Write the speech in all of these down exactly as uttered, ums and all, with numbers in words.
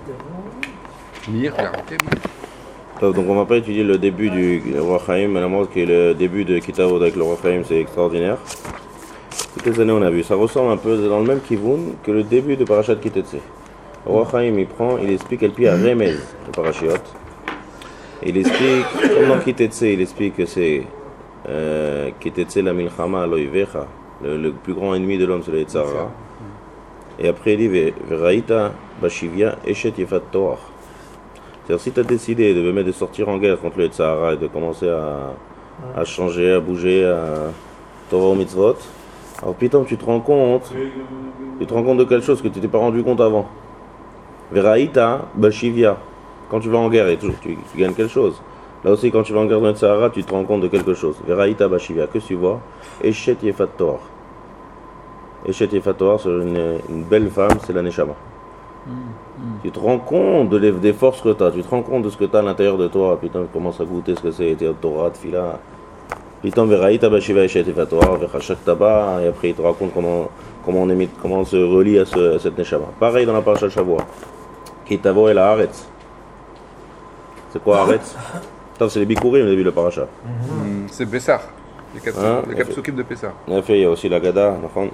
Donc on va pas étudier le début du Roi Chaim, mais la mort qui est le début de Kitavod avec le Roi Chaim, c'est extraordinaire. Toutes les années on a vu, ça ressemble un peu dans le même kivun que le début de Parashat Kitetse. Le Roi Chaim il prend, il explique elle plie à Remez, le Parashiot. Il explique, comme dans Kitetse, il explique que c'est euh, Kitetse la milchama loivecha, le, le plus grand ennemi de l'homme c'est le Yetzara. Et après il dit Veraïta bashivia eshet yefat toach. C'est-à-dire si tu as décidé de, de sortir en guerre contre le Yetzara et de commencer à, à changer, à bouger, à Torah ou Mitzvot, alors putain tu te rends compte, tu te rends compte de quelque chose que tu t'es pas rendu compte avant. Veraïta bashivia. Quand tu vas en guerre et tu, tu, tu gagnes quelque chose. Là aussi, quand tu vas en guerre dans le Sahara, tu te rends compte de quelque chose. Veraïta bashivia, que tu vois Eshet yefat toach. Eshet yefat toach, c'est une, une belle femme, c'est la Neshama. Mm, mm. Tu te rends compte de les, des forces que tu as, tu te rends compte de ce que tu as à l'intérieur de toi. Putain, tu commences à goûter ce que c'est, Torah, Tfila. Putain, Veraïta bashivia Eshet yefat toach, Vechashak Taba, et après il te raconte comment, comment, on, émit, comment on se relie à, ce, à cette Neshama. Pareil dans la Parashat Shavua. Kitavo el haaretz. C'est quoi Haaretz? C'est les Bikurim au début de la paracha. Mm-hmm. C'est Pessah, les quatre hein? psukim de Pessah. En effet, il y a aussi la Gada. Mm.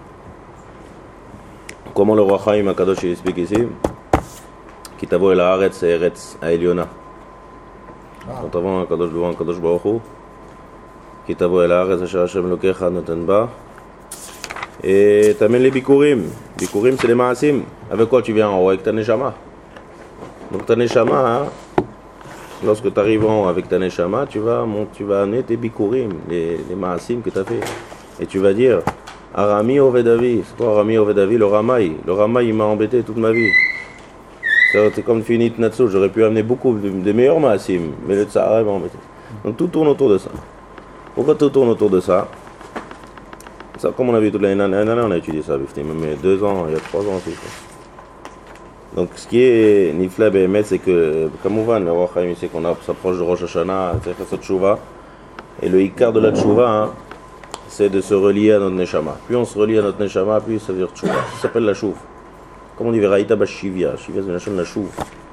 Comment le roi Chaim Akadosh il explique ici? Kitavo el haaretz c'est Eretz Aeliona. Quand avant Akadosh devant Akadosh Baruch Hu, Kitavo el haaretz asher Hashem lokecha noten ba. Et t'amènes les Bikurim. Bikurim c'est les Maasim. Avec quoi tu viens en haut? Avec ta Neshama. Donc ta Neshama, hein, lorsque tu arrives en haut avec ta Neshama, tu vas, tu vas amener tes Bikurim, les, les Maasim que tu as fait. Et tu vas dire, Arami Ovedavi, c'est quoi Arami Ovedavi? Le Ramaï. Le Ramaï il m'a embêté toute ma vie. C'est comme Finit Natsu, j'aurais pu amener beaucoup de, de meilleurs Maasim, mais le Tsahara m'a embêté. Donc tout tourne autour de ça. Pourquoi tout tourne autour de ça? Ça, comme on a vu toute l'année, l'année dernière, on a étudié ça, même il y a deux ans, il y a trois ans aussi. Donc ce qui est Nifla Behemet, c'est que, comme on voit, le roi Chaim, c'est qu'on s'approche de Rosh Hashanah, c'est faire cette Tchouva. Et le Ikar de la Tchouva, hein, c'est de se relier à notre Neshama. Plus on se relie à notre Neshama, plus ça veut dire Tchouva. Ça s'appelle la Chouv. Comme on dit, Veraïta Bashivia. Shivia, c'est la chaîne de la Chouv.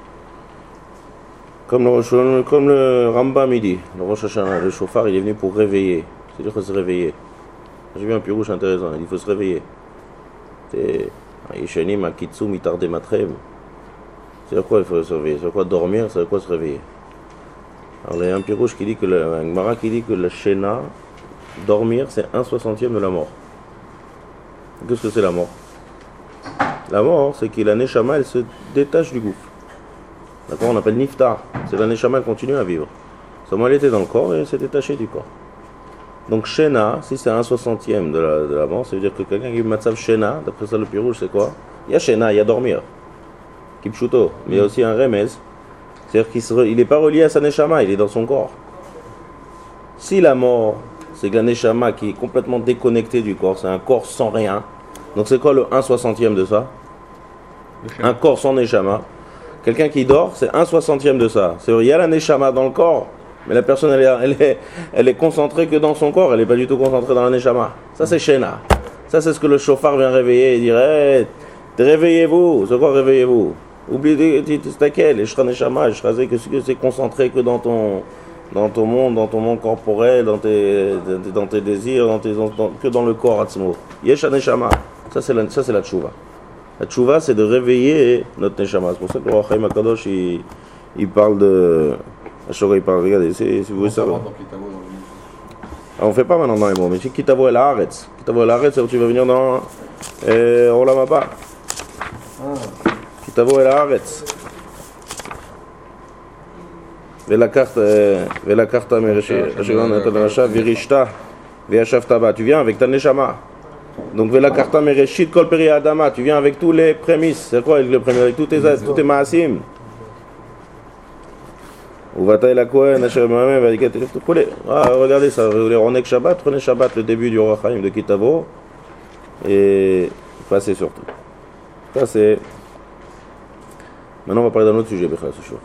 Comme le, comme le Rambam, il dit, le Rosh Hashanah, le Shofar, il est venu pour réveiller. C'est-à-dire qu'il faut se réveiller. J'ai vu un pirouche intéressant, il dit, il faut se réveiller. C'est... Yeshanim akitsu mitarde matrem. C'est quoi il faut se réveiller? C'est quoi dormir? C'est quoi se réveiller? Alors il y a un pirouche qui dit que le un Gemara qui dit que la Shena, dormir, c'est un soixantième de la mort. Qu'est-ce que c'est la mort? La mort, c'est que la Neshama elle se détache du gouffre. D'accord? On appelle Niftar. C'est la Neshama elle continue à vivre. Seulement elle était dans le corps et elle s'est détachée du corps. Donc Shena, si c'est un soixantième de la, de la mort, ça veut dire que quelqu'un qui matzav Shena, d'après ça le pirouge c'est quoi? Il y a Shena, il y a dormir. Kipshuto. Mais il y a aussi un remez. C'est-à-dire qu'il n'est pas relié à sa Neshama, il est dans son corps. Si la mort, c'est que la Neshama qui est complètement déconnectée du corps, c'est un corps sans rien. Donc c'est quoi le un soixantième de ça? Un corps sans Neshama. Quelqu'un qui dort, c'est un soixantième de ça. C'est-à-dire il y a la Neshama dans le corps. Mais la personne, elle est, elle, est, elle est concentrée que dans son corps, elle n'est pas du tout concentrée dans la Neshama. Ça, c'est Shena. Ça, c'est ce que le chauffard vient réveiller et dire hey, réveillez-vous. C'est quoi réveillez-vous? Oubliez, c'est laquelle? Et Shra Neshama, Shra que c'est concentré que dans ton, dans ton monde, dans ton monde corporel, dans tes, dans tes désirs, dans tes, dans, que dans le corps, Atzmo. Yesh Neshama. Ça, c'est la, ça, c'est la Tchouva. La Tchouva, c'est de réveiller notre Neshama. C'est pour ça que le Roi Chaim Akadosh, il, il parle de. Il parle, regardez, si vous voulez savoir. On ne fait pas maintenant dans les mots, mais c'est Kitavo el haaretz. Kitavo el haaretz, c'est où tu vas venir dans euh, Olam Haba. Kitavo el haaretz. Vela carte, vela carte mereshit, virishta, veyashavta ba. Tu viens avec ta neshama. Donc vela carte mereshit kol peri adama. Tu viens avec tous les prémices. C'est quoi avec les prémices? Avec tous tes tous tes maasim. Ah, regardez ça, vous voulez Ronek Shabbat, prenez Shabbat, le début du Roi Chaim de Kitavo, et passez surtout. Ça c'est. Maintenant on va parler d'un autre sujet, ce jour.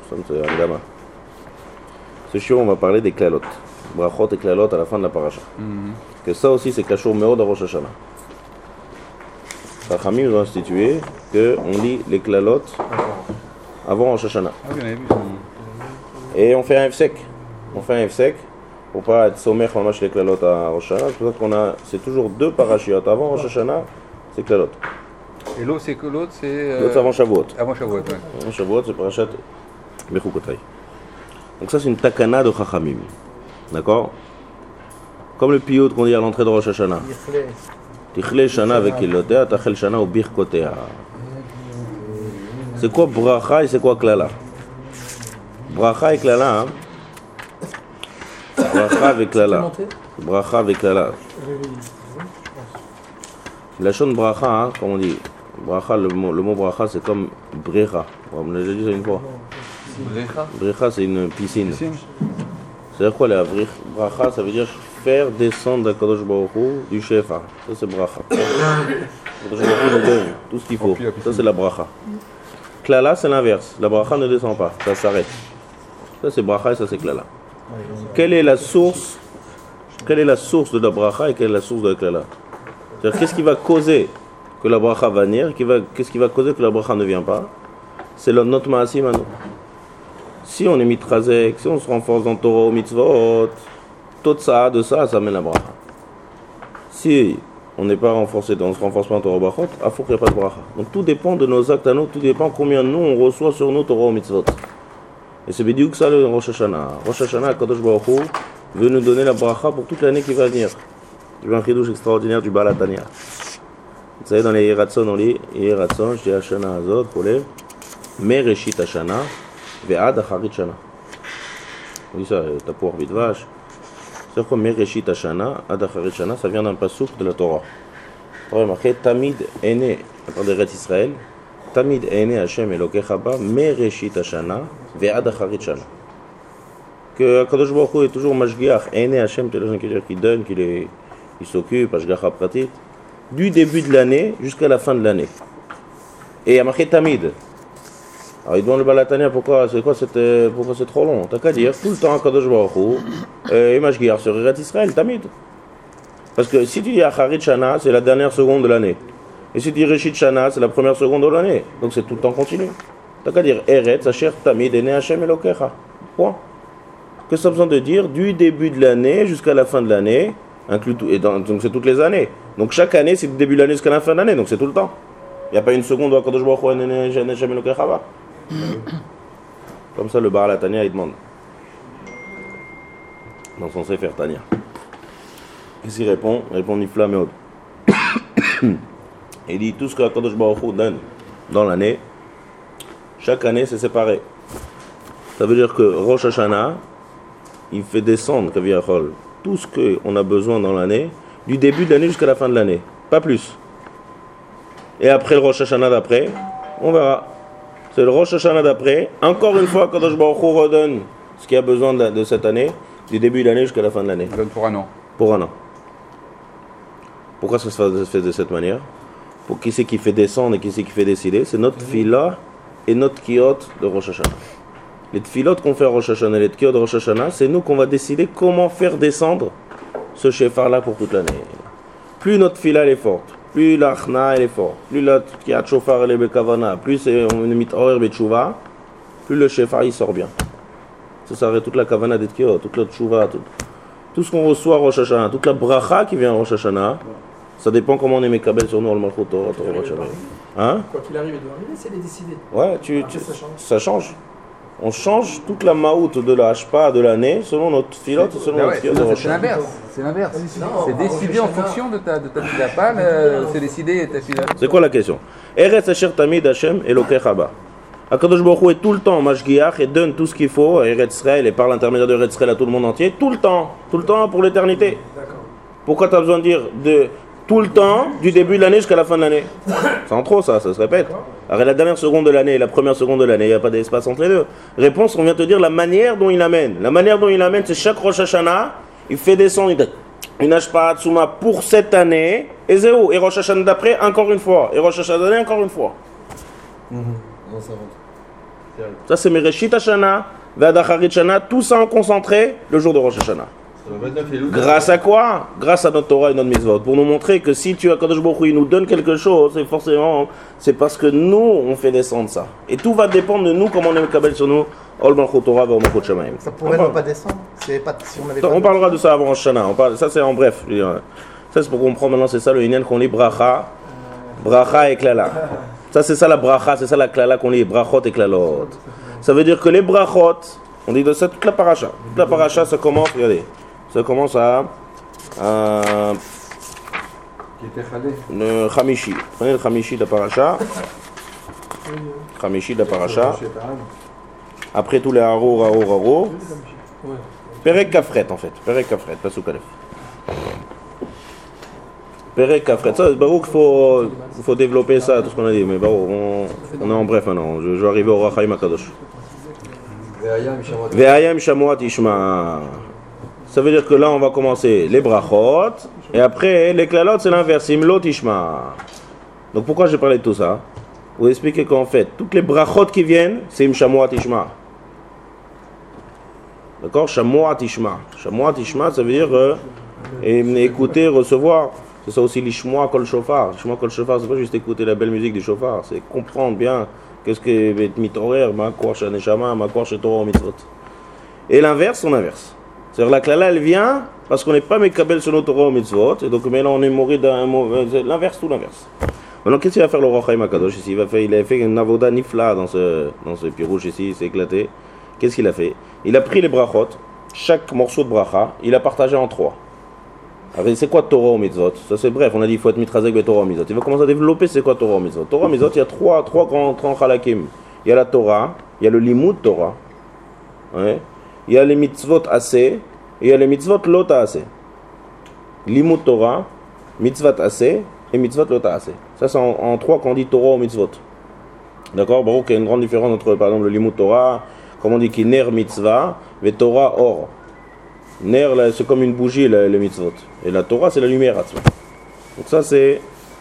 Ce jour on va parler des klalot. Brachot et klalot à la fin de la paracha. Mm-hmm. Que ça aussi c'est Kashur Meod à Rosh Hashanah. Rachamim nous ont institué qu'on lit les klalot avant Rosh Hashanah. Ah oui, on avait vu ça. Et on fait un F-sec. On fait un F-sec pour pas être sommaire quand on marche les Klalot à Rosh Hashanah. C'est pour ça qu'on a, c'est toujours deux parachiotes. Avant Rosh Hashanah, c'est Klalot. Et l'autre, c'est que l'autre, c'est. euh, L'autre, c'est avant Shavuot. Avant Shavuot, ouais. Avant Shavuot, c'est parachat Bechukotai. Donc ça, c'est une takana de Chachamim. D'accord? Comme le piyut qu'on dit à l'entrée de Rosh Hashanah. Tichle Shana avec Elotea, Tachel Shana ou Birkotea. C'est quoi bracha et c'est quoi klala? Bracha et klala, hein? Bracha avec klala. Bracha avec klala. La shon bracha, hein, comme on dit. Bracha, le mot, le mot bracha, c'est comme brecha. On l'a déjà dit ça une fois. Brecha. Brecha, c'est une piscine. Piscine. C'est-à-dire quoi, la bracha, ça veut dire faire descendre Kadosh Baruch Hu du shefa. Ça, c'est bracha. Kadosh Baruch Hu nous donne tout ce qu'il faut. Ça, c'est la bracha. Klala, c'est l'inverse. La bracha ne descend pas, ça s'arrête. Ça, c'est bracha et ça, c'est klala. Quelle est la source Quelle est la source de la bracha et quelle est la source de la klala? C'est-à-dire, qu'est-ce qui va causer que la bracha va venir? Qu'est-ce qui va causer que la bracha ne vient pas? C'est le notre maasim à nous. Si on est mitrazek, si on se renforce dans Torah ou mitzvot, tout ça, de ça, ça mène la bracha. Si on n'est pas renforcé, on ne se renforce pas en Torah ou Bachot, il faut qu'il n'y ait pas de bracha. Donc tout dépend de nos actes à nous, tout dépend combien nous on reçoit sur nous Torah ou mitzvot. Et c'est bédiou que ça le Rosh Hashanah. Rosh Hashanah, Kadosh Baruch Hu veut nous donner la bracha pour toute l'année qui va venir. Tu veux un chidouche extraordinaire du Baal Hatanya. Vous savez, dans les Yeratzon, on lit Yeratzon, je dis Hashanah Azot, pour les Mereshit Hashanah. Ve'ad acharit shana. On dit ça, Tapour Bidvash. C'est quoi Mereshit Hashana, Ad acharit shana, ça vient d'un passouk de la Torah. On va marquer Tamid ene, à part de Ret Israël, Tamid ene Hashem Elokecha ba, Mereshit Hashana, Ve'ad acharit shana. Que Kadosh Baruch Hu est toujours Mashgiach, ene Hashem, c'est les gens qui disent qu'il donne, qu'il est, il s'occupe, Ashgacha pratit, du début de l'année jusqu'à la fin de l'année. Et il y a marqué Tamid. Alors il demande le Baal Hatanya, pourquoi c'est quoi cette, pourquoi c'est trop long? T'as qu'à dire tout le temps Kadosh Baruch Hu et Mashgiach sur Eretz Israël, Tamid. Parce que si tu dis Acharit Shana, c'est la dernière seconde de l'année. Et si tu dis Reshit Shana, c'est la première seconde de l'année. Donc c'est tout le temps continu. T'as qu'à dire Eretz Asher Tamid Ene Hashem Elokecha. Point. Que ça a besoin de dire du début de l'année jusqu'à la fin de l'année, inclus tout, et dans, donc c'est toutes les années. Donc chaque année c'est du début de l'année jusqu'à la fin de l'année, donc c'est tout le temps. Il n'y a pas une seconde où Kadosh Baruch Hu Ene Hashem Elokecha. Comme ça, le Baal Hatanya il demande dans son Sefer Tanya. Qu'est-ce qu'il répond? Il répond Nifla Meod. Il dit tout ce que Kadosh Baruch Hu donne dans l'année, chaque année c'est séparé. Ça veut dire que Rosh Hashanah, il fait descendre Kaviyachol tout ce qu'on a besoin dans l'année, du début de l'année jusqu'à la fin de l'année, pas plus. Et après le Rosh Hashanah d'après, on verra. C'est le Rosh Hashanah d'après. Encore une fois, Kadosh Baruch Hu redonne ce qu'il y a besoin de, de cette année, du début de l'année jusqu'à la fin de l'année. Il donne pour un an. Pour un an. Pourquoi ça se fait de cette manière? Pour qui c'est qui fait descendre et qui c'est qui fait décider? C'est notre fila et notre kiot de Rosh Hashanah. Les tfilot qu'on fait à Rosh Hashanah et les kiot de Rosh Hashanah, c'est nous qu'on va décider comment faire descendre ce shefar-là pour toute l'année. Plus notre fila elle est forte, plus l'achna elle est forte, plus la kiat shofar elle est bekavana, plus on est mit'orer betchouva, plus le shofar il sort bien. Ça s'arrête toute la kavana des tkiot, toute la tchouva, tout, tout ce qu'on reçoit à Rosh Hashanah, toute la bracha qui vient à Rosh Hashanah, ça dépend comment on est mekabel sur nous le malchut Torah, Torah Hashanah. Hein? Quoi qu'il arrive, il doit arriver, c'est les décider. Ouais, tu, tu, ça change. ça change. On change toute la maout de la hashpa de l'année selon notre filote, selon Bah notre ouais, filote de Rosh c'est Hashanah. l'inverse. C'est l'inverse. Non, C'est décidé en fonction de ta, de ta fila. Pas le- c'est décidé ta fila. C'est quoi la question? Eretz Asher Tamid Hashem Elokecha ba. Akadosh Baruch Hu est tout le temps Mashgiach et donne tout ce qu'il faut à Eretz Israël et par l'intermédiaire de Eretz Israël à tout le monde entier, tout le temps, tout le temps pour l'éternité. D'accord. Pourquoi tu as besoin de dire de tout le temps, du début de l'année jusqu'à la fin de l'année? C'est en trop ça, ça se répète. Alors la dernière seconde de l'année et la première seconde de l'année, il n'y a pas d'espace entre les deux. Réponse, on vient te dire la manière dont il amène. La manière dont il amène, c'est chaque Rosh Hashanah, il fait descendre une- une Ashpa Tsuma pour cette année, et zéro. Et Rosh Hashanah d'après, encore une fois. Et Rosh Hashanah d'après, encore une fois. Non, ça rentre. Ça c'est Mereshit Hashanah, Ve'ad Acharit Shana, tout ça en concentré le jour de Rosh Hashanah. Grâce à quoi? Grâce à notre Torah et notre mitzvot. Pour nous montrer que si tu as Kadosh Baruch Hu, il nous donne quelque chose, c'est forcément, c'est parce que nous, on fait descendre ça. Et tout va dépendre de nous, comment on est Mekabel sur nous. Ol Malchut Torah ve'Ol Malchut Shamayim. Ça pourrait ne pas descendre. C'est pas, si on, avait on pas parlera de ça avant Rosh Hashanah. On parle, ça c'est en bref. Je veux dire. Ça c'est pour comprendre maintenant, c'est ça le Inyan qu'on lit bracha, bracha et klala. Ça c'est ça la bracha, c'est ça la klala qu'on lit, brachot et klalot. Ça veut dire que les brachot, on dit de ça toute la paracha. Toute la paracha ça commence, regardez, ça commence à, à le Khamishi. Prenez le Khamishi de la paracha. Khamishi de la paracha. Après tous les haro, haro, haro. Perek Kafret en fait. Perek Kafret, pas sous Kalef. Perek Kafret. Ça, Baruch, il faut, faut développer ça, tout ce qu'on a dit. Mais Baruch, on, on est en bref maintenant. Je, je vais arriver au Rachaim Akadosh. Ve'ayam Shamuat Ishma. Ça veut dire que là, on va commencer les brachot. Et après, les klalot, c'est l'inverse. Imlot Ishma. Donc pourquoi j'ai parlé de tout ça? Vous expliquer qu'en fait, toutes les brachot qui viennent, c'est Im Shamuat Ishma. D'accord? Shamuat Ishma. Shamuat Ishma, ça veut dire euh, écouter, recevoir. C'est ça aussi l'Ishma Kol Shofar. L'Ishma Kol Shofar, c'est pas juste écouter la belle musique du Shofar, c'est comprendre bien qu'est-ce que est mitorer, ma quoi chez Neshama, ma quoi chez Torah mitzvot. Et l'inverse, on inverse. C'est-à-dire la klala, elle vient parce qu'on n'est pas mekabel sur nos Torah mitzvot, et donc maintenant on est mort d'un mot, l'inverse ou l'inverse. Maintenant, qu'est-ce qu'il va faire le Rachaim Akadosh ici? Il va faire, il a fait une avoda nifla dans ce, dans ce pirouche ici, il s'est éclaté. Qu'est-ce qu'il a fait? Il a pris les brachot, chaque morceau de bracha, il a partagé en trois. Alors, c'est quoi Torah ou mitzvot? Ça c'est bref, on a dit qu'il faut être mitrazek be Torah ou mitzvot. Il va commencer à développer c'est quoi Torah ou mitzvot. Torah ou mitzvot, il y a trois, trois grands, grands halakim. Il y a la Torah, il y a le limud Torah, ouais. Il y a les mitzvot assez, et il y a les mitzvot lota assez. Limud Torah, mitzvot assez, et mitzvot lota assez. Ça c'est en, en trois qu'on dit Torah ou mitzvot. D'accord? Bon, il y a une grande différence entre par exemple le limud Torah, comme on dit qui ner mitzvah, et Torah or. Ner, là, c'est comme une bougie, le, le mitzvot. Et la Torah, c'est la lumière. Donc ça, c'est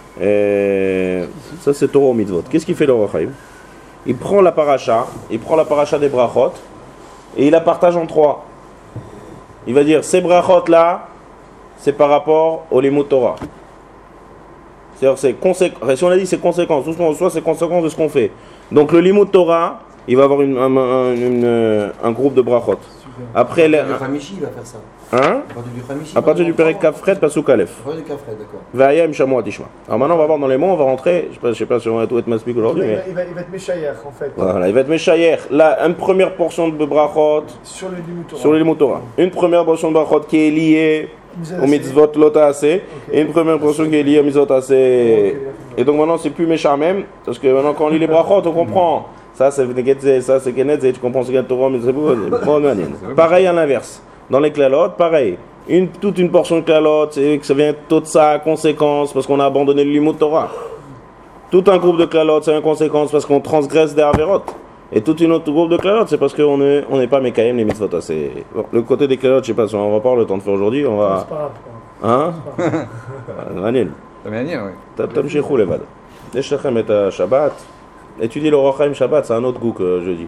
euh, ça, c'est Torah au mitzvot. Qu'est-ce qu'il fait le Rachaim? Il prend la paracha, il prend la paracha des brachot, et il la partage en trois. Il va dire, ces brachot-là, c'est par rapport au limud Torah. C'est-à-dire, c'est conséquence. Si on a dit c'est conséquence, tout ce qu'on reçoit, c'est conséquence de ce qu'on fait. Donc le limud Torah, il va avoir une, un, un, une, un groupe de brachot. Après, le Khamishi, il va faire ça. Hein? À partir du Perek Kafret, Pasuk Aleph. À partir du Kafret, d'accord. Ve'ayam Shamuat Ishma. Alors maintenant, on va voir dans les mots, on va rentrer. Je ne sais pas si on va tout être maspique aujourd'hui. Il, Mais... il, va, il va être Meshayer en fait. Voilà, il va être Meshayer. Là, une première portion de brachot sur le limud Torah. Sur le limud Torah. Une première portion de brachot qui est liée au mitzvot lota assez. Et une première portion qui est liée au mitzvot assez. Et donc maintenant, c'est plus méchant même. Parce que maintenant, quand on lit les brachot, on comprend. Ça, c'est ça, c'est Kenet, tu comprends ce qu'il y a de Torah, mais c'est bon. Pareil à l'inverse. Dans les klalot, pareil. Une, toute une portion de klalot, c'est que ça vient toute ça à conséquence parce qu'on a abandonné le limud Torah. Tout un groupe de klalot, c'est une conséquence parce qu'on transgresse des averot. Et tout un autre groupe de klalot, c'est parce qu'on n'est on n'est pas mekayem les mitzvot. C'est bon, le côté des klalot, je sais pas si on va pas avoir le temps de faire aujourd'hui. On va. Hein? Manil. Manil, oui. Tamshechou levad. Leshlachem et Shabbat. Étudier le Rachaim Shabbat, c'est un autre goût que jeudi.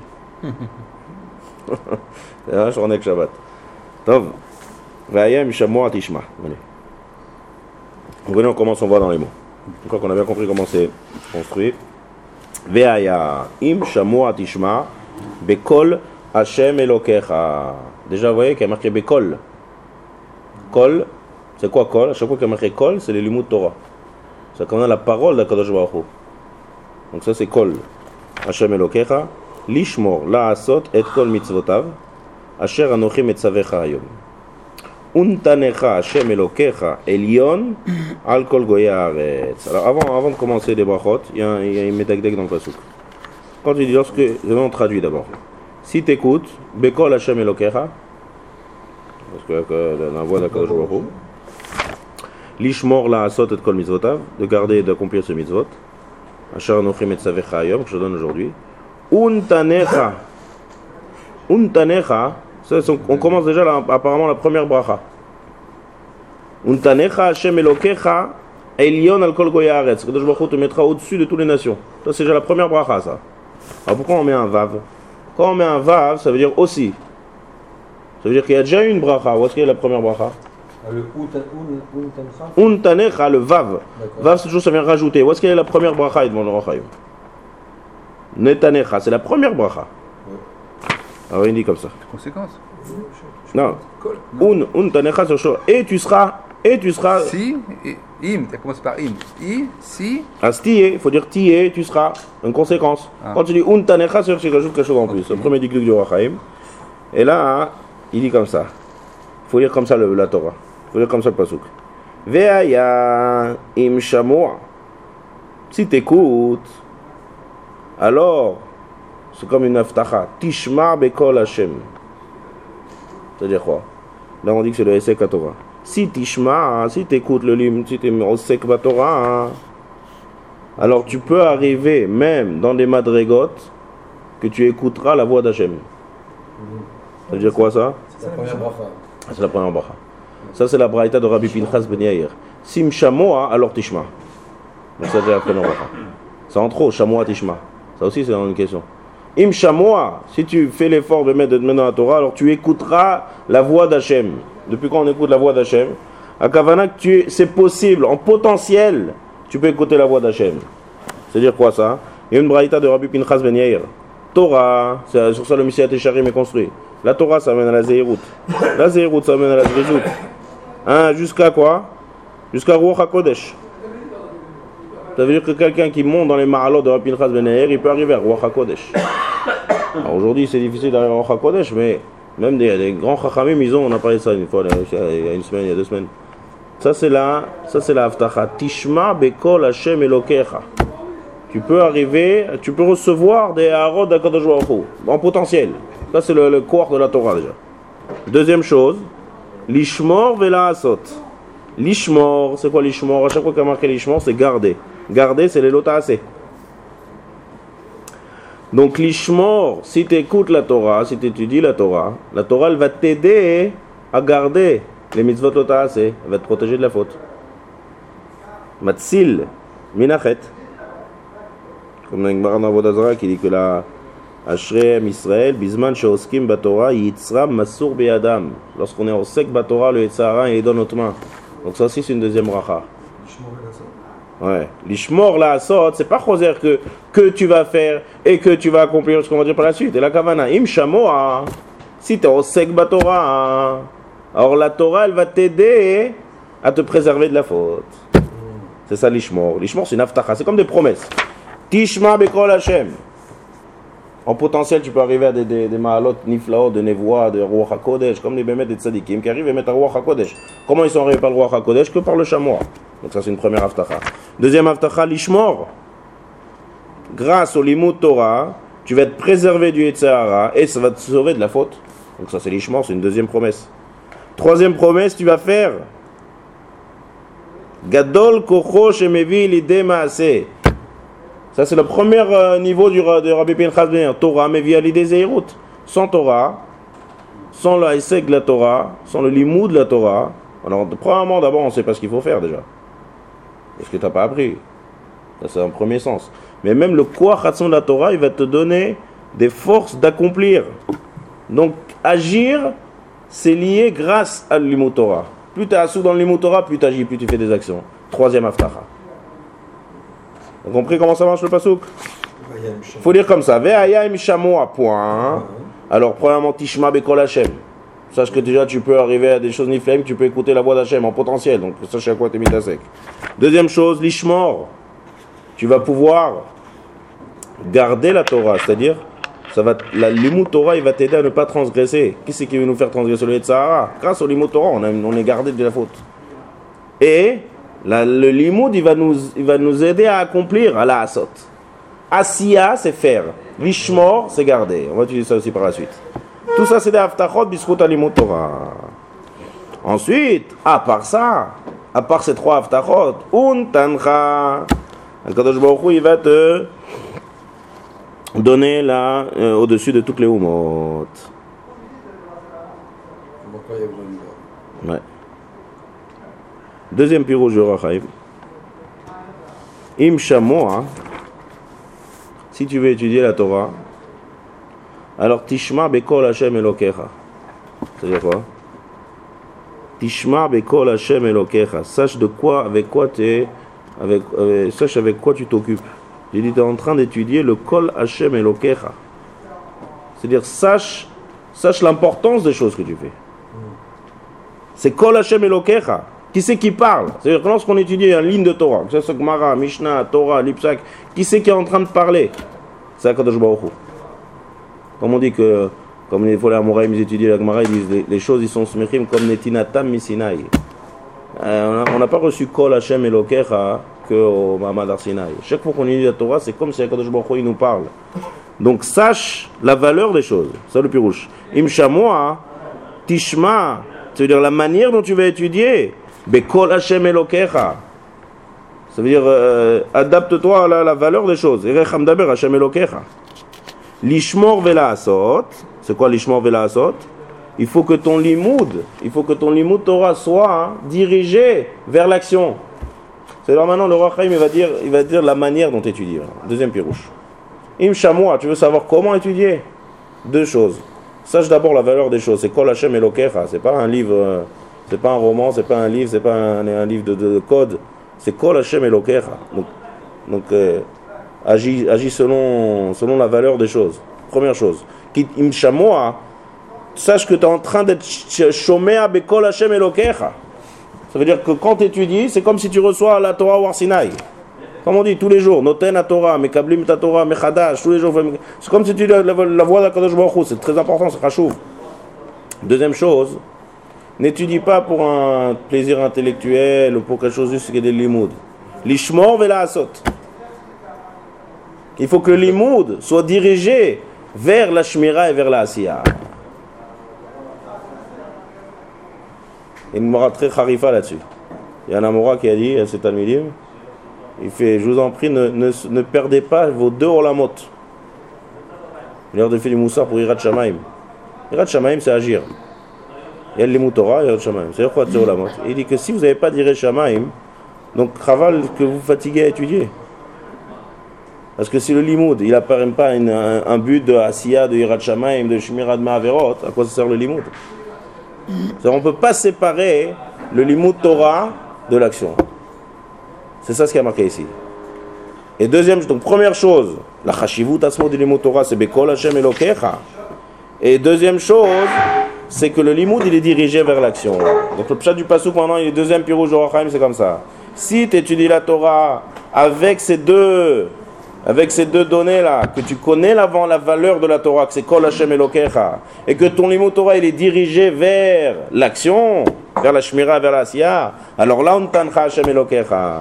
C'est un journée que Shabbat. Tov. Ve'ayam Shamuat Ishma. Venez, on commence, on voit dans les mots. Une fois qu'on a bien compris comment c'est construit. Ve'ayam Shamuat Ishma. Bekol Hashem Elokecha. Déjà, vous voyez qu'il y a marqué Bekol. Kol, c'est quoi Kol? À chaque fois qu'il y a marqué Kol, c'est les limud Torah. Ça connaît la parole d'Akadosh Baruch Hu. Donc ça c'est kol Hashem Elokecha lishmor la'asot et kol mitzvotav asher anochi metzavecha hayom untanecha Hashem Elokecha elyon al kol goyei haaretz. Alors avant, avant de commencer les brachot, il y a un médagdeg dans le pasuk. Quand il dit lorsque, on traduit d'abord. Si tu écoutes bekol Hashem Elokecha, parce que dans la voix d'Akadosh Baruch Hu, lishmor la'asot et kol mitzvotav, de garder et d'accomplir ce mitzvot. Asher anochi metzavecha hayom, que je donne aujourd'hui. Untanecha. Untanecha, on commence déjà la, apparemment la première bracha. Untanecha Hashem Elokecha elyon al kol goyei haaretz. Kadosh Baruch Hu te mettra au-dessus de toutes les nations. Ça c'est déjà la première bracha, ça. Alors pourquoi on met un vav? Quand on met un vav, ça veut dire aussi. Ça veut dire qu'il y a déjà une bracha. Où est-ce qu'il y a la première bracha? Le un, un, un, Untanecha, le vav. Vav, c'est toujours ça vient rajouter. Où est-ce qu'il y a la première bracha devant le Rachaim? Netanecha, c'est la première bracha. Alors il dit comme ça. Conséquence. Non. Un, untanecha, c'est chaud. Et tu seras, et tu seras. Si, et, im, ça commence par im. I, si. Astié, il faut dire tié, tu seras. Une conséquence. Ah. Quand tu dis untanecha, c'est qu'il rajoute quelque chose en plus. Okay. Le premier dikduk du Rachaim. Et là, hein, il dit comme ça. Il faut lire comme ça le, la Torah. Il faut lire comme ça le pasuk. Ve'aya im shamoa. Si t'écoutes, alors, c'est comme une aftacha. Tishma bekol Hashem. C'est-à-dire quoi? Là, on dit que c'est le Esek à Torah. Si Tishma, si t'écoutes le lim, si t'es Esek à Torah, alors tu peux arriver même dans des madrégotes que tu écouteras la voix d'Hachem. Ça veut dire quoi ça? C'est la première bracha. C'est la première bracha. Ça, c'est la braïta de Rabbi Pinchas ben Yair. Sim shamoa, alors Tishma. Donc ça, c'est la première bracha. C'est en trop, shamoa Tishma. Ça aussi, c'est une question. Im shamoa, si tu fais l'effort de mettre, de te mettre dans la Torah, alors tu écouteras la voix d'Hachem. Depuis quand on écoute la voix d'Hachem? À Kavana, c'est possible, en potentiel, tu peux écouter la voix d'Hachem. C'est-à-dire quoi ça? Il y a une braïta de Rabbi Pinchas ben Yair. Torah, c'est sur ça le Messiah Tesharim est construit. La Torah, ça mène à la Zéhirout. La Zéhirout, ça mène à la Zrizout. Hein, jusqu'à quoi? Jusqu'à Ruach HaKodesh. Ça veut dire que quelqu'un qui monte dans les Ma'alot de Rabbi Pinchas ben Yair, il peut arriver à Ruach HaKodesh. Alors aujourd'hui, c'est difficile d'arriver à Ruach HaKodesh, mais même des, des grands Chachamim, ils ont, on a parlé de ça une fois, il y a une semaine, il y a deux semaines. Ça, c'est la, ça, c'est la Haftacha. Tishma bekol Hashem Elokecha. Tu peux arriver, tu peux recevoir des Harod d'Akadosh Baruch Hu, en potentiel. Ça, c'est le, le corps de la Torah déjà. Deuxième chose, l'ishmor vela asot. L'ishmor, c'est quoi l'ishmor? À chaque fois qu'il y a marqué l'ishmor, c'est garder. Garder, c'est les lotaasé. Donc l'ishmor, si tu écoutes la Torah, si tu étudies la Torah, la Torah, elle va t'aider à garder les mitzvot lotaasé. Elle va te protéger de la faute. Matzil, minachet. Comme dans Gemara dans Avodah Zarah qui dit que la Ashreem Israël, Bisman Sheoskim Batorah, Yitzram Masur Be'adam. Lorsqu'on est au sec Batorah, le Yitzhara, il est dans notre main. Donc ça aussi, c'est une deuxième bracha. Ouais. L'ishmor la asot, c'est pas choser que, que tu vas faire et que tu vas accomplir ce qu'on va dire par la suite. Et la kavana, im shamoa, si tu es au sec Batorah, alors la Torah, elle va t'aider à te préserver de la faute. C'est ça l'ishmor. L'ishmor, c'est une aftacha, c'est comme des promesses. Tishma bekol Hashem. En potentiel, tu peux arriver à des, des, des ma'alot niflaot, de nevoa, de Ruach HaKodesh, comme les bémet des tzadikim qui arrivent et mettent à Ruach HaKodesh. Comment ils sont arrivés par le Ruach HaKodesh? Que par le chamois. Donc ça, c'est une première haftacha. Deuxième haftacha, l'ishmor. Grâce au limud Torah, tu vas être préservé du Yetzirah et ça va te sauver de la faute. Donc ça, c'est l'ishmor, c'est une deuxième promesse. Troisième promesse, tu vas faire Gadol kocho shemevi lidei ma'aseh. Ça, c'est le premier euh, niveau du, de Rabbi Pinchas ben Yair. Torah, mais via l'idée Zéhirout. Sans Torah, sans le Haïsek de la Torah, sans le limud de la Torah. Alors, premièrement, d'abord, on ne sait pas ce qu'il faut faire déjà. Parce que tu n'as pas appris. Ça, c'est un premier sens. Mais même le Koach Hatzon de la Torah, il va te donner des forces d'accomplir. Donc, agir, c'est lié grâce à l'limud Torah. Plus tu es assous dans le limud Torah, plus tu agis, plus tu fais des actions. Troisième haftacha. Vous avez compris comment ça marche le pasouk? Il faut dire comme ça. Ve'aya im shamoa, point. Alors, premièrement, Tishma bekol Hashem. Sache que déjà, tu peux arriver à des choses niflem, tu peux écouter la voix d'Hachem en potentiel. Donc, sache à quoi tu es mis ta sec. Deuxième chose, l'ishmor. Tu vas pouvoir garder la Torah. C'est-à-dire, ça va, la limud Torah, il va t'aider à ne pas transgresser. Qui c'est qui veut nous faire transgresser le Yetzirah? Grâce au limud Torah, on, a, on est gardé de la faute. Et La, le limoud, il va, nous, il va nous aider à accomplir à la asot. Asiya, c'est faire. Lishmor, c'est garder. On va utiliser ça aussi par la suite. Tout ça, c'est des haftachot biskut alimut Torah. Ensuite, à part ça, à part ces trois haftachot, un tancha. Akadosh Baruch Hu, il va te donner là, euh, au-dessus de toutes les umot. Ouais. Deuxième pirouge du Rachaim. Im shamoa, si tu veux étudier la Torah, alors tishma bekol Hashem Elokecha. C'est-à-dire quoi? Tishma bekol Hashem Elokecha. Sache de quoi, avec quoi tu avec, euh, sache avec quoi tu t'occupes. J'ai dit, tu es en train d'étudier le Kol Hashem Elokecha. C'est-à-dire, sache, sache l'importance des choses que tu fais. C'est Kol Hashem Elokecha. Qui c'est qui parle? C'est-à-dire que lorsqu'on étudie une ligne de Torah, que ce soit Gemara, Mishnah, Torah, Lipsak, qui c'est qui est en train de parler? C'est Akadosh Baruch Hu. Comme on dit que, comme les Folei Amoraïm, ils étudient la Gemara, ils disent les, les choses, ils sont smechim comme Netinatam Misinaï. Euh, on n'a pas reçu Kol Hashem Elokecha qu'au Mahamad Har Sinaï. Chaque fois qu'on étudie la Torah, c'est comme si Akadosh Baruch Hu, il nous parle. Donc sache la valeur des choses. Ça le pirouche. Im Shamoa, Tishma, c'est-à-dire la manière dont tu vas étudier. Bekol Hashem Elokecha. Ça veut dire, euh, adapte-toi à la, la valeur des choses. Erecham daber Hashem Elokecha. Lishmor vela asot. C'est quoi lishmor vela asot? Il faut que ton limoud, il faut que ton limoud Torah soit hein, dirigé vers l'action. C'est-à-dire maintenant le Roi Chaim il va dire, il va dire la manière dont tu étudies. Deuxième pirouche. Im Shamoa, tu veux savoir comment étudier? Deux choses. Sache d'abord la valeur des choses. C'est Kol Hashem Elokecha. C'est pas un livre. Euh, C'est pas un roman, c'est pas un livre, c'est pas un, un livre de, de, de code. C'est Kol Hashem Elokecha. Donc, donc euh, agis, agis selon, selon la valeur des choses. Première chose. Im Shamoa, sache que tu es en train d'être Shomea Bekol Hashem Elokecha. Ça veut dire que quand tu étudies, c'est comme si tu reçois la Torah au Har Sinaï. Comme on dit tous les jours, Noten la Torah, Mekablim ta Torah, Mechadash, tous les jours. C'est comme si tu dis la, la, la voix d'Akadosh Baruch Hu. C'est très important, c'est chachouv. Deuxième chose. N'étudie pas pour un plaisir intellectuel ou pour quelque chose juste qui est des limoud. Lishmor vela asot. Il faut que le limoud soit dirigé vers la shmira et vers la asiya. Il y a une mora très kharifa là-dessus. Il y a un amora qui a dit à ses talmidim, il fait, je vous en prie, ne, ne, ne perdez pas vos deux olamot. Il a de faire du moussar pour Yirat Shamaim. Yirat Shamaim, c'est agir. Il y a le Limut Torah, il y a le Shamaim. C'est quoi le Olamot? Il dit que si vous n'avez pas d'Yirat Shamaim, donc Chaval que vous fatiguez à étudier. Parce que si le Limud, il n'apparaît pas une, un, un but de Asiya, de Yirat Shamaim, de Shmira de Ma'averot, à quoi ça sert le Limud? On ne peut pas séparer le Limud Torah de l'action. C'est ça ce qui a marqué ici. Et deuxième, donc première chose, la Chashivut Asmo du Limud Torah, c'est Bekol Hashem Elokecha. Et deuxième chose, c'est que le limoud il est dirigé vers l'action. Donc le pshat du pasuk maintenant, il est deuxième pirouge de Rachaim, c'est comme ça. Si tu étudies la Torah avec ces deux, avec ces deux données là, que tu connais l'avant la valeur de la Torah, que c'est Kol Hashem Elokecha, et que ton limoud Torah il est dirigé vers l'action, vers la shmira, vers la asiya, alors là on tancha Hashem Elokecha.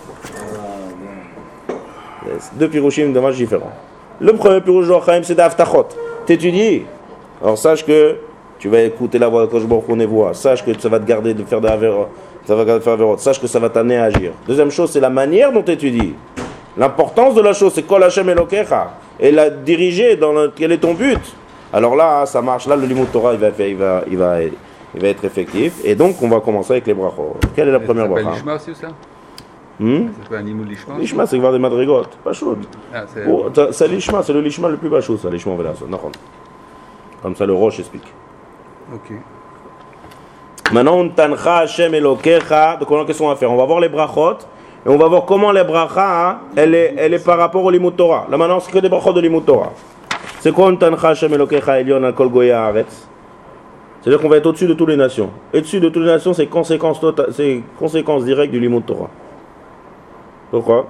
Deux pirouchim de match différents. Le premier pirouge de Rachaim c'est d'Aftachot. T'étudies. Alors sache que tu vas écouter la voix de Kosh Baruch Hu Nevoa. Sache que ça va te garder de faire de Averot. Ça va te faire Averot. Sache que ça va t'amener à agir. Deuxième chose, c'est la manière dont tu étudies. L'importance de la chose, c'est Kol Hashem Elokecha. Et la diriger dans le, quel est ton but. Alors là, ça marche. Là, le Limud Torah, il va, il va, il va, il va être effectif. Et donc, on va commencer avec les brachot. Quelle est la première bracha? C'est l'ishma aussi ou ça? Hmm? C'est quoi un limud l'ishma? L'ishma, c'est voir des madrigot. Pas chaud. Ah, c'est... Oh, c'est l'ishma, c'est le l'ishma le plus bas chaud, ça. L'ishma, on va la Comme ça, le roche explique. Ok. Maintenant, on tancha Hashem Elokecha. Donc, on a une question à faire. On va voir les brachot et on va voir comment les bracha, hein, elle, est, elle est par rapport au Limud Torah. Là, maintenant, c'est que des brachot de Limud Torah. C'est quoi on tancha Hashem Elokecha Elion al Kol Goya Haaretz? C'est-à-dire qu'on va être au-dessus de toutes les nations. Et au-dessus de toutes les nations, c'est conséquence, tota- c'est conséquence directe du Limud Torah. Pourquoi?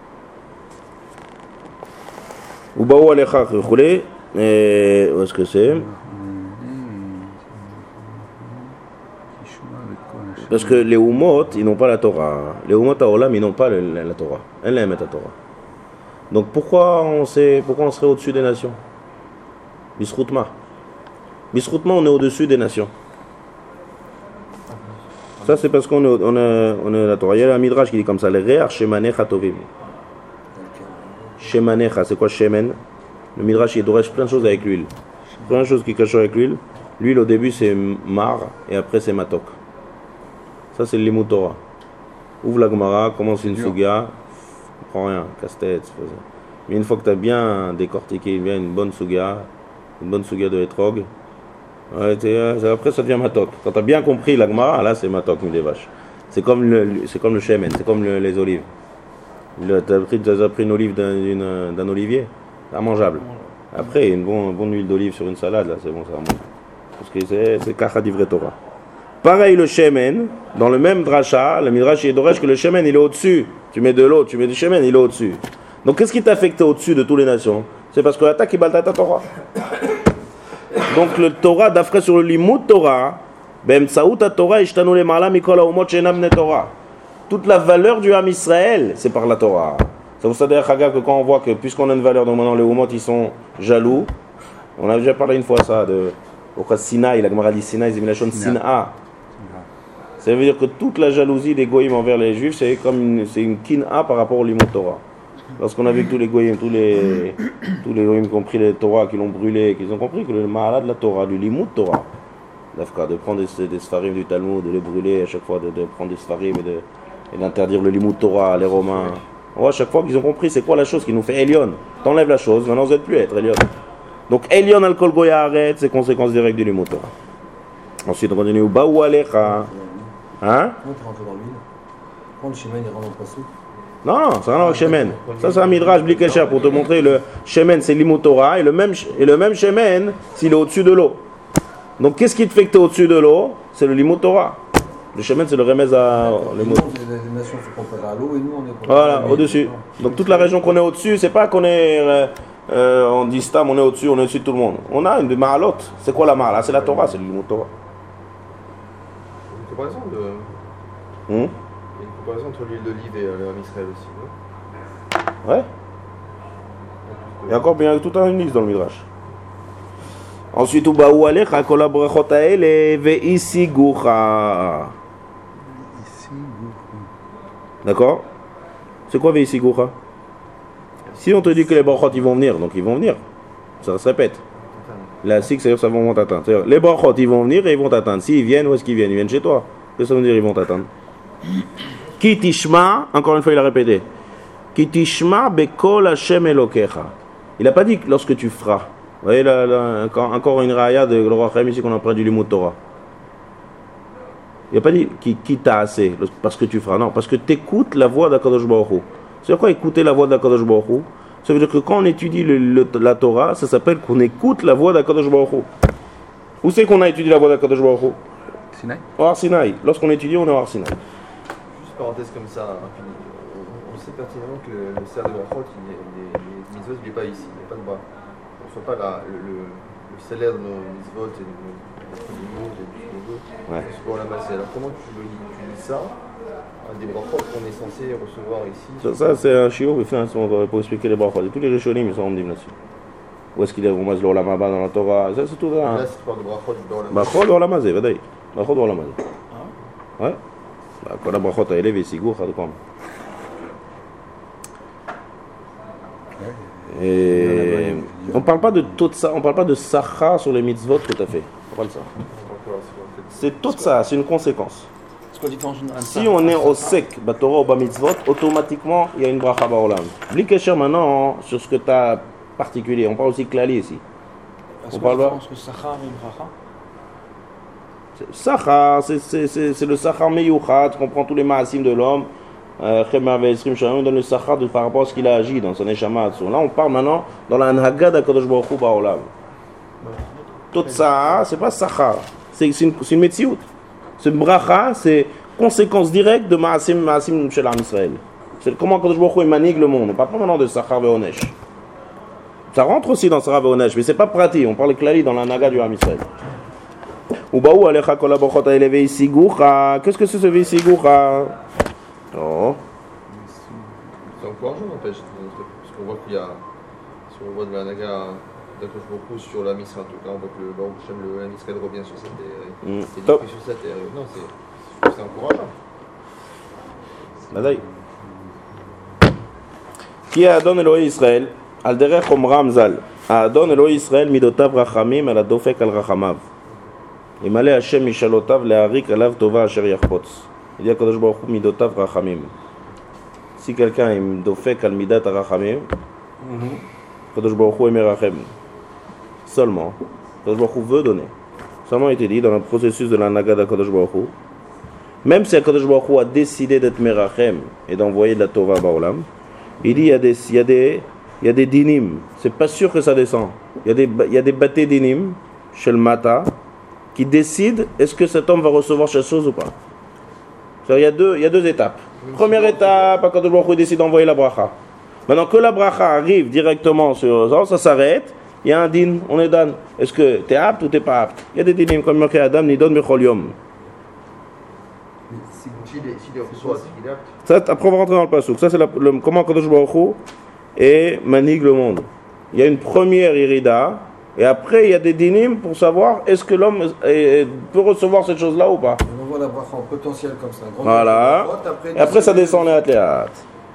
Ubaou Alecha Chouchoulé. Et où est-ce que c'est? Parce que les Umot, ils n'ont pas la Torah. Les Umot à Olam, ils n'ont pas la, la, la Torah. Elles l'aiment la Torah. Donc pourquoi on, sait, pourquoi on serait au-dessus des nations? Bisroutma. Bisroutma, on est au-dessus des nations. Ça, c'est parce qu'on est, on est, on est la Torah. Il y a un Midrash qui dit comme ça, les Re'ar Shemanecha Tovim. Shemanecha, c'est quoi Shemen? Le Midrash, il doit plein de choses avec l'huile. Plein de choses qui cachent avec l'huile. L'huile, au début, c'est mar, et après, c'est matok. Ça, c'est le Limud Torah. Ouvre la Gemara, commence une suga, prends rien, casse-tête. Mais une fois que tu as bien décortiqué, bien une bonne suga, une bonne suga de Etrog, Ouais, euh, après, ça devient matok. Quand tu as bien compris la Gemara, là, c'est matok, des vaches. C'est comme le, c'est comme le shemen, c'est comme le, les olives. Tu as pris, pris une olive d'un, une, d'un olivier, c'est immangeable. Après, une bonne, bonne huile d'olive sur une salade, là, c'est bon, ça remonte. Parce que c'est, c'est kacha divrei Torah. Pareil, le shemen, dans le même dracha, le midrash est d'oresh que le shemen, il est au-dessus. Tu mets de l'eau, tu mets du shemen, il est au-dessus. Donc, qu'est-ce qui t'a affecté au-dessus de toutes les nations? C'est parce que l'attaque, il balta ta Torah. Donc le Torah, d'après sur le limud Torah, B'emtsaout Torah ishtanu lema'ala mikol ha'umot she'enam bnei Torah. Toute la valeur du Ham Israël, c'est par la Torah. Ça vous savez, Chagab, que quand on voit que puisqu'on a une valeur, donc maintenant les Umot ils sont jaloux. On a déjà parlé une fois ça de au cas Sinaï, la Gemara dit Sinaï, c'est une lachon Sina. Ça veut dire que toute la jalousie des goïms envers les Juifs, c'est comme une, c'est une kin'a par rapport au limud Torah. Lorsqu'on a vu que tous les goyim, tous les, tous les goyim qui ont pris les Torah, qui l'ont brûlé, qu'ils ont compris que le ma'ala de la Torah, du limud Torah, de prendre des, des sfarim du Talmud, de les brûler à chaque fois, de, de prendre des sfarim et, de, et d'interdire le limud Torah, les Romains. On voit à chaque fois qu'ils ont compris c'est quoi la chose qui nous fait Elion. T'enlèves la chose, maintenant vous n'êtes plus être Elion. Donc Elion al kol goya arrête, c'est conséquence directe du limud Torah. Ensuite on continue, Baou alecha. Hein? Comment tu rentres dans l'huile? Quand le chemin il rentre dans le poisson? Non, non, ça n'a rien avec Shemen. Ça, c'est un midrash blikécher pour te montrer le Shemen, c'est l'imut Torah, et le même, et le même Shemen, s'il est au-dessus de l'eau. Donc, qu'est-ce qui te fait que tu es au-dessus de l'eau? C'est le limut Torah. Le Shemen, c'est le remez à l'imut. Les nations sont comparées à l'eau, et nous, on est Voilà, au-dessus. Donc, toute la région qu'on est au-dessus, c'est pas qu'on est, euh, euh, on dit stam, on est au-dessus, on est au-dessus de tout le monde. On a une ma'alot. C'est quoi la ma'ala? C'est la Torah, c'est le limut Torah. Une comparaison de... Hum? Une comparaison entre l'huile d'olive et le Ham Israël aussi, non? Ouais. Il y a encore bien tout un liste dans le Midrash. Ensuite, ou baou alecha kol habrachot haele ve'isigucha. D'accord? C'est quoi ve'isigucha? Si on te dit que les brachot ils vont venir, donc ils vont venir. Ça se répète. La sig, c'est-à-dire que ça vont t'atteindre. C'est-à-dire, les brachot ils vont venir et ils vont t'atteindre. S'ils viennent, où est-ce qu'ils viennent? Ils viennent chez toi. Qu'est-ce que ça veut dire ils vont t'atteindre? Ki tishma, encore une fois il a répété. Ki tishma bekol Hashem elokecha. Il n'a pas dit lorsque tu feras. Vous voyez là, là, encore, encore une raya de le roi Chaim ici qu'on apprend du limud Torah. Il n'a pas dit qui, qui t'a assez parce que tu feras. Non, parce que tu écoutes la voix d'Akadosh Baruch Hu. C'est quoi écouter la voix d'Akadosh Baruch Hu? Ça veut dire que quand on étudie le, le, la Torah, ça s'appelle qu'on écoute la voix d'Akadosh Baruch Hu. Où c'est qu'on a étudié la voix d'Akadosh Baruch Hu? Sinaï. Au Har Sinaï. Lorsqu'on étudie, on est au Har Sinaï. Juste parenthèse comme ça, rapide. On, on sait pertinemment que le, le cerf de Brachot, les, les, les mitzvot, il n'est pas ici, il n'y a pas de bras. On ne reçoit pas la, le, le, le salaire de nos mitzvot et de nos mots et de nos vœux. Ouais. C'est pour la masser. Alors comment tu, le, tu lis ça à des Brachot qu'on est censé recevoir ici? Ça, ça c'est un chiot pour expliquer les brachot. Tous les rishonim ils sont rendus là-dessus. Où est-ce qu'il est vraiment le Olam Haba dans la Torah? Ça c'est tout ça. Là, c'est tu parles de Brachot dans la Brachot ou Olam Hazeh, vadaï. Brachot ou Olam Hazeh. Ouais. Quand la brachot a élevé Sigour, ça dépend. Et on parle pas de tout ça, on parle pas de sacha sur les mitzvot que tu as fait. On parle de ça. C'est tout ça, c'est une conséquence. Si on est au sec, bah Torah ou bah mitzvot, automatiquement il y a une bracha baolam. Blikesher maintenant sur ce que tu as particulier. On parle aussi clali ici. Est-ce On parle pas. entre Sachar et Bracha? Sachar, c'est, c'est, c'est, c'est le Sachar meyuchat, qu'on prend tous les maasim de l'homme. Chemar ve'esrim shalom, on donne le Sachar de par rapport à ce qu'il a agi dans son neshama. Là, on parle maintenant dans la Anhaga d'Akadosh Baruch Hu ba'olam. Tout ça, c'est pas Sachar, c'est, c'est une, c'est une metsiout. C'est une bracha, c'est conséquence directe de maasim maasim shel Am Israël. C'est comment Akadosh Baruch Hu manigue le monde. On parle pas maintenant de Sachar ve'onesh. Ça rentre aussi dans Sachar ve'onesh, mais c'est pas pratique. On parle clali dans la Naga du Am Israël. Ubaou alecha kol habrachot haele ve'isigucha. Qu'est-ce que c'est ce ve'isigucha? Oh. C'est encourageant, n'empêche, parce qu'on voit qu'il y a, si on voit de la Naga d'Akadosh Baruch Hu sur la Misra, en tout cas, on voit que le Baruch Hashem, le Ham Israël revient sur cette terre, Mm. et Top. détruit sur cette terre. Non, c'est, je trouve que c'est encourageant. Badaï. Qui a Adon Elohei Israël, al derech omram zal. Adon Elohei Israël midotav rachamim el adofek al rachamav. Imale Hashem mishalotav leharik alav tova asher yachpotz. Il dit à Kadosh Baruch Hu midotav rachamim. Si quelqu'un est midofek al midat rachamim, Kadosh Baruch Hu est merachem. Seulement, Kadosh Baruch Hu veut donner. Ça m'a été dit dans le processus de la Naga d'Akadosh Baruch Hu. Même si Akadosh Baruch Hu a décidé d'être Merachem et d'envoyer de la Torah à Baolam, il dit il y a des, il y a des, il y a des dinim. C'est pas sûr que ça descend. Il y a des, il y a des bâtés dinim chez le Mata qui décident est-ce que cet homme va recevoir cette chose ou pas. Il y a deux, il y a deux étapes. Première étape, Akadosh Baruch Hu décide d'envoyer la bracha. Maintenant que la bracha arrive directement sur ça, ça s'arrête. Il y a un din, on est dan. Est-ce que tu es apte ou tu n'es pas apte? Il y a des dinim comme marqué Adam, Nidon, Mechol Yom. S'il est reçoit, s'il est apte. Ça, après on va rentrer dans le pasouk. Ça c'est la, le, comment Kadosh Baruch Hu et manigue le monde. Il y a une première irida et après il y a des dinim pour savoir est-ce que l'homme est, est, peut recevoir cette chose-là ou pas. On envoie la bracha en potentiel comme ça. Voilà. Et après ça descend les athlètes.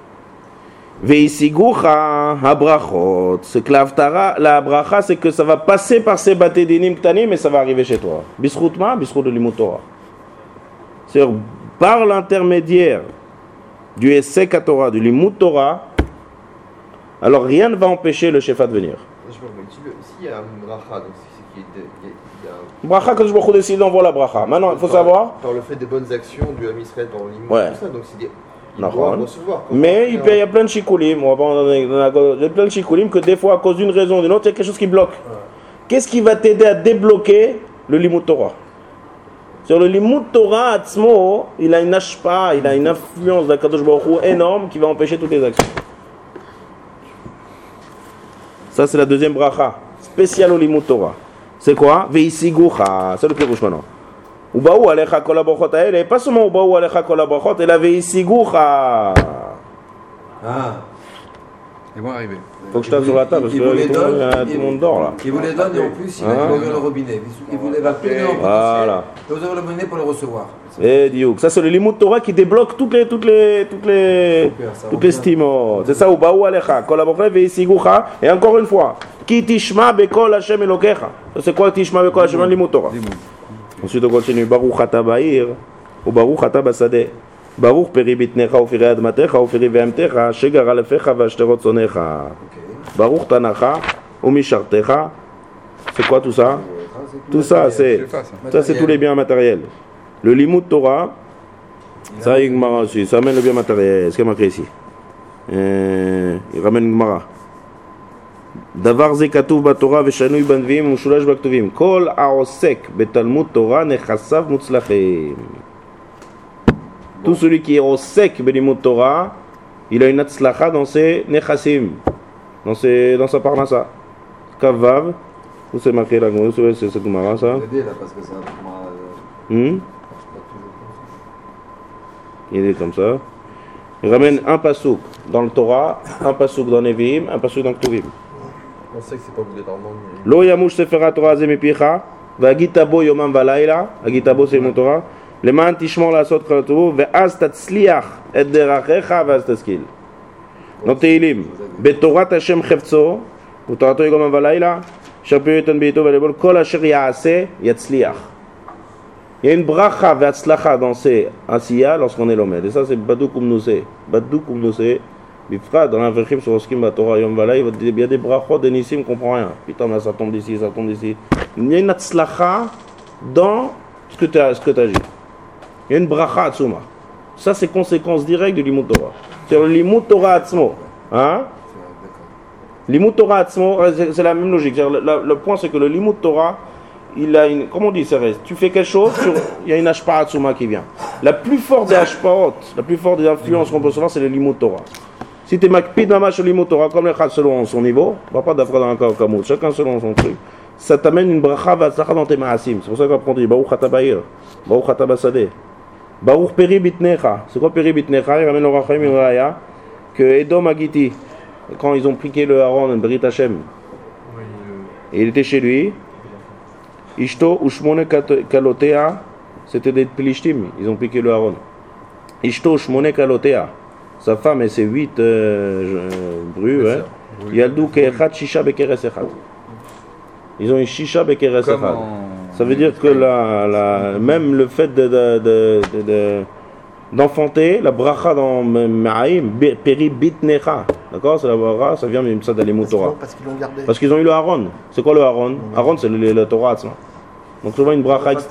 Veisigucha habrachot. C'est que la, la bracha c'est que ça va passer par ces batés dinim ktanim mais ça va arriver chez toi. Bisroutma, bisrout de limut Torah. C'est par l'intermédiaire du Essek à Torah, du Limut Torah, alors rien ne va empêcher le Shefa de venir. Je sais pas, mais s'il y a un bracha, donc c'est qu'il y a, il y a un... Bracha, quand je me décide d'envoyer la bracha. Maintenant, il faut par, savoir. Par le fait des bonnes actions du Ham Israël, par l'Imam, Ouais. tout ça, donc c'est des. Ils Non, doivent recevoir. mais il, peut, il y a plein de chikoulim, on va pas en donner, il y a plein de chikoulim que des fois, à cause d'une raison ou d'une autre, il y a quelque chose qui bloque. Ouais. Qu'est-ce qui va t'aider à débloquer le Limut Torah? Sur le Limut Torah, Atzmo, il a une ashpa, il a une influence d'Akadosh Baruch Hu énorme qui va empêcher toutes les actions. Ça, c'est la deuxième bracha, spéciale au Limut Torah. C'est quoi? Veisigucha, c'est le pirouche maintenant. Ubaou alecha kol habrachot haele, pas seulement ubaou alecha kol habrachot, et la veisigucha. Ah. Ils vont arriver. Faut que je tape sur la table parce que là, tout, donne, tout le monde dort là. Il vous les donne et en plus il va hein? ouvrir le robinet. Il vous les va plus en voilà. Et vous avez le robinet pour le recevoir. Et diouk. Ça c'est le Limut Torah qui débloque toutes les toutes les toutes les toutes les stimos. C'est ça ubaou alecha kol habrachot veisigucha. Et encore une fois, ki tishma bekol Hashem Elokecha. C'est quoi tishma bekol Hashem Limut Torah? Ensuite on continue. Baruch ata ba'ir ou baruch ata basadeh. Baruch peri bitnecha ufiri admatecha ufiri ve'emtecha shegar alefecha ve'ashterot sonecha. Baruch tanacha umishartecha. C'est quoi tout ça? Tout ça c'est ça c'est tous les biens matériels. Le Limut Torah, ça il Gemara aussi, ça amène le bien matériel. Ce qu'il y a marqué ici. Euh, il ramène une Gemara. Davar ze katuv baTorah ve'shanui banviim u'shulash baktuvim. Kol ha'osek betalmud Torah nechasav mutzlachim. Tout celui qui est au sec belimut Torah, il a une atzlacha dans ses nechassim, dans ses dans sa parnassa. Kavav, où c'est marqué là, où c'est cette Gemara ça? Hmm? Il est comme ça. Il ramène un pasouk dans le Torah, un pasouk dans Nevi'im, un pasouk dans Ktuvim. On sait que c'est pas obligatoirement. Lo yamush sefer Torah zemipicha, va'agitabo yomam va'layla, agitabo c'est mon Torah. למען תשמור לעשות כל הטוב, ואז תצליח את דרכיך ואז תשכיל. תהילים, בתורת השם חפצו, ותורתו יגומם ולילה, אשר פיו ייתן בעיתו ולבול, כל אשר יעשה, יצליח. Il y a une bracha והצלחה dans ces asiya lorsqu'on est l'omed. Et ça c'est badou koum nousé. Badou koum nousé. Bifra, dans l'inverchim sur Oskim Batora Yom Valay, il y a des brachot de Nissim, on comprend rien. Putain, là ça tombe d'ici, ça tombe d'ici. Il y a une atzlacha dans ce que tu as, ce que tu as dit. Il y a une bracha atzuma. Ça, c'est conséquence directe du Limut Torah. C'est le Limut Torah atzmo. Hein? Limut Torah atzmo, c'est la même logique. Le, le, le point, c'est que le Limut Torah, il a une. Comment on dit, c'est Tu fais quelque chose, sur, il y a une hashpa atzuma qui vient. La plus forte des hashpaot, la plus forte des influences qu'on peut recevoir, c'est le Limut Torah. Si tu es makpid namash sur le Limut Torah, comme les chats selon son niveau, on va pas d'afra dans un cas au kamout, chacun selon son truc. Ça t'amène une bracha v'atzlacha dans tes maasim. C'est pour ça qu'on dit Baruch ata ba'ir, Baruch ata basadeh. Baruch peri bitnecha. C'est quoi peri bitnecha? Il ramène le rachim et raya que Edom Agiti, quand ils ont piqué le Aaron en Brit Hashem, et il était chez lui, Ishto ushmone kalotea, c'était des Pilishtim, ils ont piqué le Aaron. Ishto ushmone kalotea, sa femme et ses huit euh, brus, hein. Yaldou ke'echad shisha bekeres echad. Ils ont une shisha bekeres echad. Ça veut dire que la, la, même le fait de, de, de, de, de, d'enfanter, la bracha dans Ma'aim, peri bitnecha, d'accord? C'est la bracha, ça vient même ça d'aller Torah. Parce qu'ils l'ont gardé. Parce qu'ils ont eu le Aaron. C'est quoi le Aaron? Aaron, c'est le, le, le Torah. Donc souvent une bracha. ex-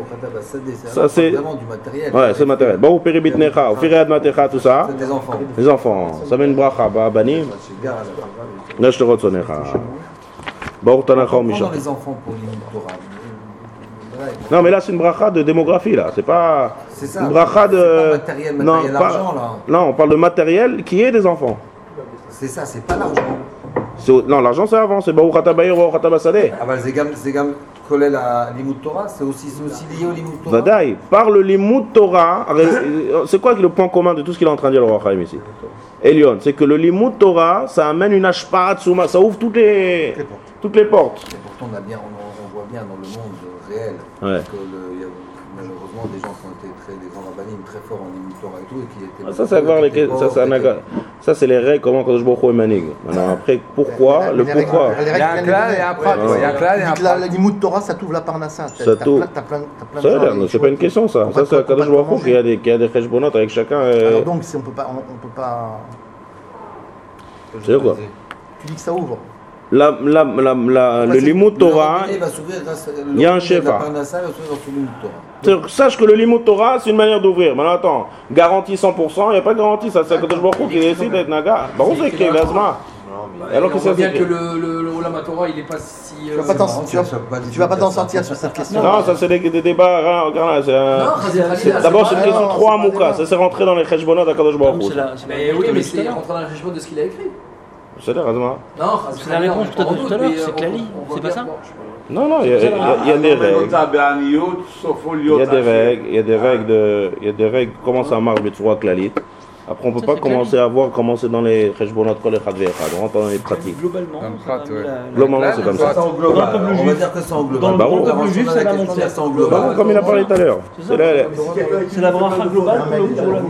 Ça, c'est- vraiment du matériel. Ouais, c'est matériel. Baruch peri bitnecha, ofiread matecha, tout ça. C'est des enfants. Les enfants, ça met une bracha, bah, banim. Là, je te rotsonecha. Baruch tanacha Prends misha. dans les enfants pour l'Imut Torah. Ouais. Non, mais là, c'est une bracha de démographie, là. C'est pas C'est ça. une bracha de. C'est pas matériel, non, matériel, pas- argent, là. non, on parle de matériel qui est des enfants. C'est ça, c'est pas l'argent. C'est au- Non, l'argent, c'est avant. C'est Baruch Ata Bayir, Baruch Ata Basadeh. Ah bah, c'est gam, c'est gam, collé à l'Imut Torah, c'est aussi, c'est aussi lié au l'Imut Torah. Vadaï. Par le limud Torah, euh, c'est quoi le point commun de tout ce qu'il est en train de dire le Roi Chaim ici? Elion, c'est que le limud Torah, ça amène une ashparat souma, ça ouvre toutes les, toutes les portes. Et pourtant, on, a bien, on, on voit bien dans le monde réel Ouais. que le, il y a malheureusement des gens qui ont été très, des grands rabbinim très forts en Limut Torah et tout, et qui étaient. Ah, ça, c'est à voir les, qui étaient ça, pauvres, c'est un qui aga- étaient- ça, c'est les règles, comment Kadosh Baruch Hu est manig. Maintenant, après, pourquoi, le Les règles- pourquoi. les Il y a un règles clal et un prat. Ouais. Il y a un clal et un Dit que la, prat. la Limut Torah, ça t'ouvre la parnassa. T'as- Ça t'as t'ouvre. plein- T'as plein, t'as plein de Ça, gens, là, les c'est pas une choses question, ça. qu'on Ça, va- c'est à qu'on va Kadosh pas Baruch Hu manger. qui a des, qui a des cheshbonot avec chacun. euh, Alors donc, si on peut pas, on, on peut pas. C'est quoi? Tu dis que ça ouvre. La, la, la, la, le limud Torah, Il va s'ouvrir grâce à- il y a un le- shefa. La parnassa va s'ouvrir sur Limut Torah. sache que le limud Torah, c'est une manière d'ouvrir. Maintenant, attends, garantie cent pour cent, il n'y a pas de garantie. Ça, c'est à Kadosh Baruch Hu qui décide d'être naga. Baruch c'est qui est Gazma. Alors que on ça, voit bien c'est que que- le, le, le Olam Torah, il n'est pas si. Tu euh, vas pas t'en marrant, tu vas- ça choque pas du tu tout vas pas de t'en dire ça. sortir sur cette question. Non, ça, c'est des, des débats. Rien, rien, c'est un- Non, Khazir Khalila, D'abord, c'est une pas- question non, de c'est trois pas moukas. débat. Ça, c'est rentré dans les cheshbonot à Kadosh Baruch Hu. C'est la, c'est la Mais réponse oui, de mais tout à c'est l'heure. rentré dans la région de ce qu'il a écrit. C'est l'air, Azma. Non, Khazir C'est la Khalila, réponse on que t'as prend dit tout à doute, l'heure, mais, c'est euh, Klali, on- on c'est voit pas bien- ça bon, je- Non, non, il y a, il y a- il y a des règles. Il y a des règles, il y a des règles de, il y a des règles, comment ça marche, Betsura Klalit. Après, on peut Ça, pas c'est commencer à voir comment c'est dans les cheshbonot kol echad ve'echad. On rentre dans les pratiques. Globalement, Dans le ça prat, va ouais. nous la- la- Globalement, c'est comme Dans ça. Ça en Dans le global. peuple On va juif. dire que c'est en global. Dans le Bah, peuple bon. juif, c'est la montagne. C'est en global. Bah, comme il a parlé tout à l'heure. C'est là, là. C'est la bracha globale pour le- pour la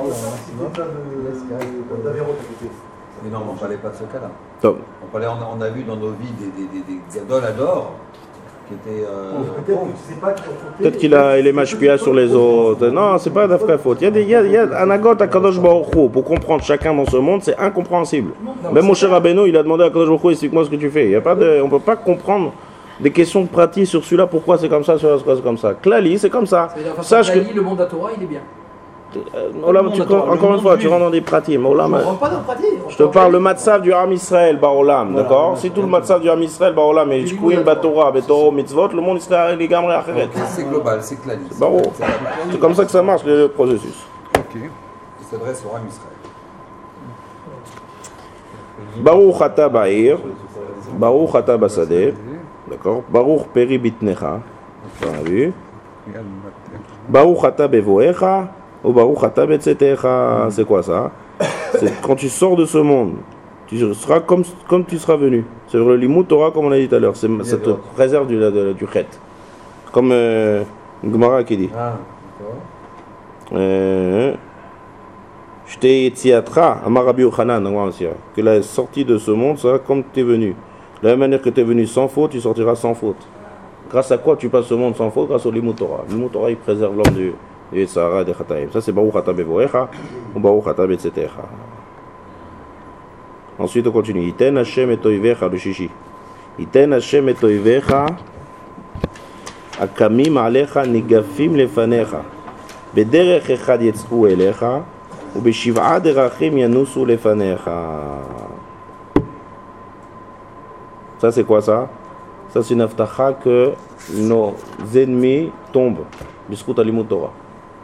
Mais non, mais on parlait pas de ce cas-là. Top. On, parlait, on, a, on a vu dans nos vies des, des, des, des gadoles à d'or qui étaient. Euh, Peut-être qu'il a, il est machpia sur les autres. Non, c'est pas d'afka faute. Il y a des, il y a, il y a un agot à Kadosh Baruch Hu. Pour comprendre chacun dans ce monde, c'est incompréhensible. Même mon cher Rabbeinu, il a demandé à Kadosh Baruch Hu, explique-moi ce que tu fais. Il y a pas de, on peut pas comprendre des questions de pratique sur celui-là, pourquoi c'est comme ça, sur celui-là, c'est comme ça. Klali, c'est comme ça. Ça veut dire, enfin, Sache que, Klali, le monde à Torah, il est bien. euh, Olam, tu prends- encore une fois, tu rentres dans des pratiques. mais Olam, On ne rentre pas dans le pratique. je te parle le matzav du Ham Israël, Barolam, d'accord? Si tout le matzav du Ham Israël, Barolam, et Shkouim, Batora, Betoro, Mitzvot, le monde Israël est gamré acheret. c'est global, c'est clanique. Barreau. C'est C'est comme ça que ça marche, le processus. Ok. Il s'adresse au Ram Israël. Baruch Ata Ba'ir, Baruch Ata Basadeh, d'accord? Baruch Peri Bitnecha, on a vu. Baruch Ata Bevoecha, ou Baruch Ata Betzetecha, c'est quoi ça? C'est quand tu sors de ce monde, tu seras comme, comme tu seras venu. C'est le limud Torah, comme on a dit tout à l'heure, c'est- ça te préserve du, du, du chet. Comme euh, une Gemara qui dit. Ah, Euh, J'étais Yetziatra, Amar Rabbi Yochanan, on va dire, que la sortie de ce monde sera comme tu es venu. De la même manière que tu es venu sans faute, tu sortiras sans faute. Grâce à quoi tu passes ce monde sans faute? Grâce au Limut Torah. Le Limut Torah, il préserve l'homme du du Yetzirah et des Chataim. Ça, c'est Baruch Ata Bevoecha ou Baruch Ata Betzetecha. Ensuite, on continue. Iten Hashem et Toivecha, le Shishi. Iten Hashem et Toivecha, Akamim Alecha Nigafim Lefanecha. בדרך אחד יצאו אליך, ובשבעה דרכים ינוסו לפניך. Ça c'est quoi ça? Ça c'est une aftacha que nos ennemis tombent. Biscout alimut Torah.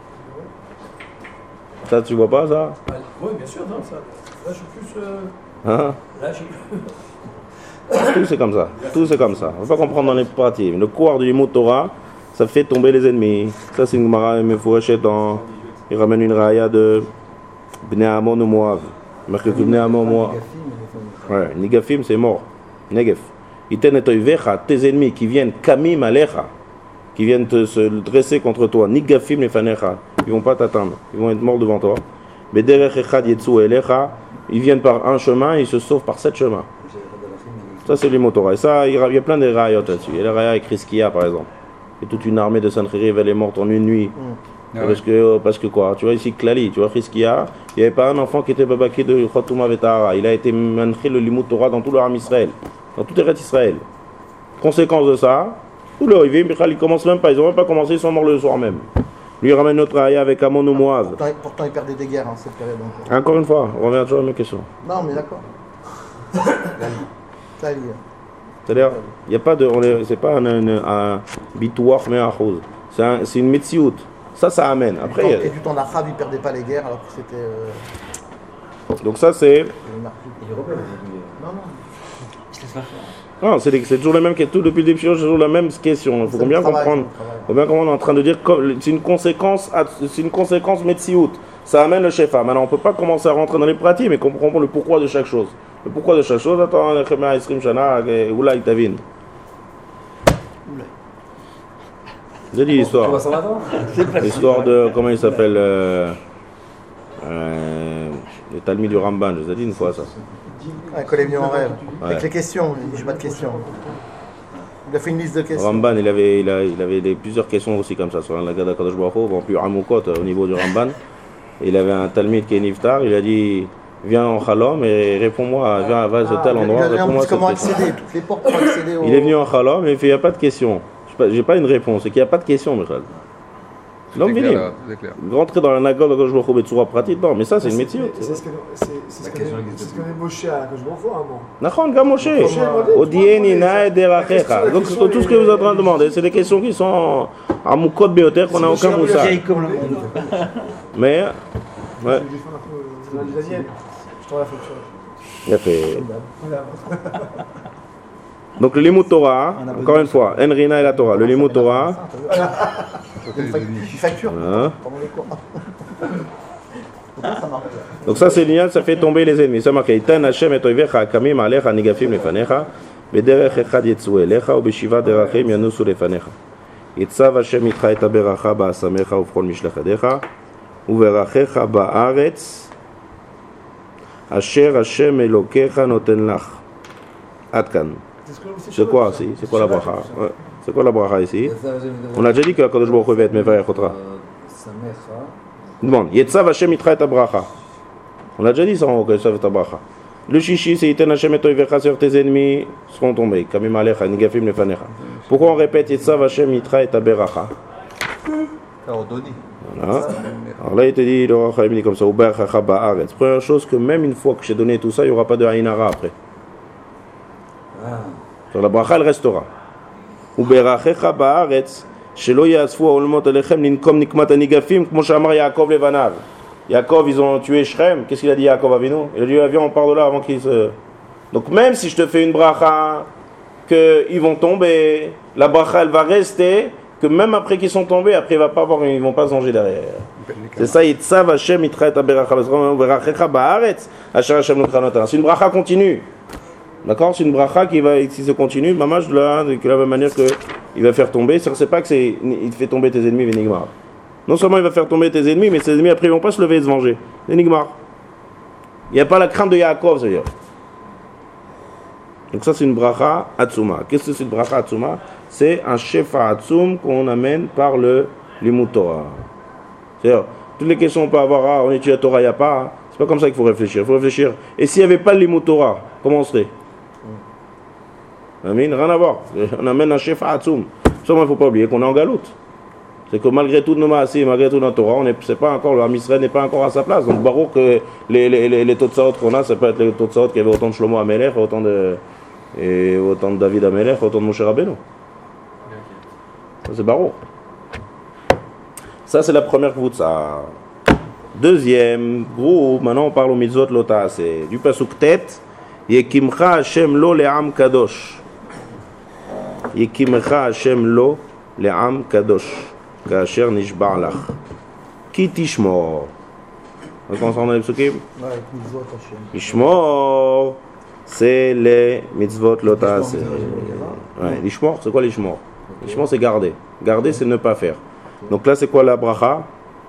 Ça tu vois pas ça? Oui, bien sûr, non, ça. Là, je suis plus. euh, Hein? Là, j'ai. Tout c'est comme ça. Tout c'est comme ça. On ne va pas comprendre dans les pratiques. Le cours du limut Torah, ça fait tomber les ennemis. Ça c'est une Gemara Mefouachet dans. Il ramène une raya de Bnei Amon ou Moav. Marqué que Bnei Amon Moav. Ouais, Nigafim c'est mort. Negef. Iten et Oivecha, tes ennemis qui viennent Kamim Alecha, qui viennent te, se dresser contre toi. Nigafim Lefanecha. Ils vont pas t'atteindre. Ils vont être morts devant toi. Bederech Echad Yetsu Elecha. Ils viennent par un chemin et ils se sauvent par sept chemins. Ça c'est les Torah. Et ça, il y a plein de rayot là-dessus. Il y a la raya avec Rizkia par exemple. Et toute une armée de Sancheriv, elle est morte en une nuit. Ah Parce que, parce que quoi? Tu vois ici Klali, tu vois Rizkia, il n'y avait pas un enfant qui était babaké de Khotouma Vetahara. Il a été manché le Limut Torah dans tout le Ham Israël, dans tout Eretz Israël. Conséquence de ça, Ou le Oivim, ils commencent même pas, ils n'ont même pas commencé, ils sont morts le soir même. Lui il ramène notre raya avec Amon ou Moab. Pourtant, pourtant, ils perdaient des guerres en cette période. Donc. Encore une fois, on revient toujours à la même question. Non, mais d'accord. Ça lié. C'est-à-dire, il n'y a pas de. C'est pas un, un, un bitouach mais un chose. C'est un, une metsiout. Ça, ça amène. Après, et, il y a... et du temps d'Achab, ils ne perdaient pas les guerres alors que c'était. Euh... Donc, ça, c'est. Non, non. Non, c'est, c'est toujours la même question. Depuis le début, c'est toujours la même question. Il faut bien comprendre. Il faut bien comprendre. On est en train de dire que c'est une conséquence, c'est une conséquence metsiout. Ça amène le shefa. Maintenant, on ne peut pas commencer à rentrer dans les pratiques, mais comprendre le pourquoi de chaque chose. Le pourquoi de chaque chose, attends, Oula, il t'avine. J'ai dit l'histoire. L'histoire de, comment il s'appelle euh, euh, le Talmud du Ramban, je vous ai dit une fois ça. Un collègue venu en rêve. Ouais. Avec les questions, il dit, j'ai pas de questions. Il a fait une liste de questions. Ramban, il avait, il a, il avait des, plusieurs questions aussi comme ça, sur la Gada Kadosh Baruch Hu, en plus Amoukot au niveau du Ramban. Il avait un Talmud qui est Niftar, il a dit viens en Chalom et réponds-moi, viens à tel ah, endroit, réponds-moi cette comment question. accéder, toutes les portes pour accéder au... Il est venu en Chalom et il fait il n'y a pas de question. J'ai pas une réponse, c'est qu'il n'y a pas de question, Michel. Donc, C'est clair, c'est clair. rentrer dans la Nagod, Kadosh Baruch Hu, Betsura pratique, non, mais ça c'est une métier. C'est ce que c'est ce que Moshe à Kadosh Baruch Hu avant. Nachon, gam Moshe. Odieni nae derachecha. Donc tout ce que vous êtes en train de demander, c'est des questions qui sont à Moukot Beoter, qu'on n'a aucun moussa. Mais, ouais. C'est dans les Daniel. Je t'en ai fait. Il a fait. Donc le Limud Torah, encore une fois, Enrina et la Torah. Le Limud Torah. Une facture. Voilà. Pendant les cours. Donc ça c'est l'ignan, ça fait tomber les ennemis. Ça marque Itan Hashem et Oivecha Kamim Alecha Nigafim Lefanecha Bederech Echad Yetzu Elecha ou Beshiva Derachim Yanusu Lefanecha. Yitzav Hashem Itcha et Aberacha Ba'asamecha Ufchol Mishlachadecha Uverachecha Ba'aretz Asher Hashem Elokecha Noten Lach. Adkan. C'est quoi ici? C'est quoi la bracha? Ouais. C'est quoi la bracha ici? On a déjà dit que la Kadosh Baruch Hu va être Mevarech Otra. Demande. Yetzav Hashem Itcha et Aberacha. On a déjà dit ça en haut que ça va être Aberacha. Le chichi, c'est Yiten Hashem et Oivecha sur tes ennemis seront tombés. Kamim Alecha, Nigafim Lefanecha. Pourquoi on répète Yetzav Hashem Itcha et Aberacha? Voilà. Alors là, il te dit, le Rachaim dit comme ça, Uberchacha Ba'aretz. Première chose, que même une fois que j'ai donné tout ça, il n'y aura pas de Haïnara après. Sur la bracha, elle restera. Uberchacha Ba'aretz, Shelo Yasfu Aolmot Alechem, Ninkom Nikmat Anigafim, comme Shamar Yaakov Levanav. Yaakov, ils ont tué Shrem. Qu'est-ce qu'il a dit Yaakov Avinu? Il a dit, viens, on part de là avant qu'ils se. Donc, même si je te fais une bracha, qu'ils vont tomber, la bracha, elle va rester. Que même après qu'ils sont tombés, après ils ne va vont pas se venger derrière. C'est ça, Yitzav Hashem Itcha et Aberacha Ba'aretz Ba'aretz Asher Hashem Notra Notan. C'est une bracha continue. D'accord? C'est une bracha qui va, qui se continue, mamage de la, de la même manière qu'il va faire tomber. C'est pas que c'est, il fait tomber tes ennemis, Vénigmar. Non seulement il va faire tomber tes ennemis, mais tes ennemis après ils ne vont pas se lever et se venger. Vénigmar. Il n'y a pas la crainte de Yaakov, c'est-à-dire. Donc ça c'est une bracha Atsuma. Qu'est-ce que c'est une bracha Atsuma? C'est un shefa Atsum qu'on amène par le Limud Torah. C'est-à-dire, toutes les questions qu'on peut avoir, ah, on étudie la Torah, il n'y a pas, hein. C'est pas comme ça qu'il faut réfléchir. Il faut réfléchir. Et s'il n'y avait pas le Limud Torah, comment on serait? Amin, rien à voir. On amène un shefa Atsum. Seulement il ne faut pas oublier qu'on est en galoute. C'est que malgré tout nos maassim, malgré tout notre Torah, on est, c'est pas encore, le Ham Israël n'est pas encore à sa place. Donc Baruch, que les, les, les, les Totsaot qu'on a, ça peut être les Totsaot qui avaient autant de Shlomo Amelech, autant de, et autant de David Amelech, autant de Moshe Rabbeinu. Ça c'est Baruch. Ça c'est la première Kvutsa. Deuxième groupe, maintenant on parle au Mitzvot Lota, c'est du Pasuk Tet, Yekimcha Hashem lo le'am kadosh. Yekimcha Hashem lo le'am kadosh. Kasher nishbar lach. Ki tishmor. On commence dans les psukim? Ishmor, c'est les mitzvot lota. Ouais, l'ishmor, c'est quoi l'ishmor? L'ishmor, c'est garder. Garder, c'est ne pas faire. Donc là, c'est quoi la bracha?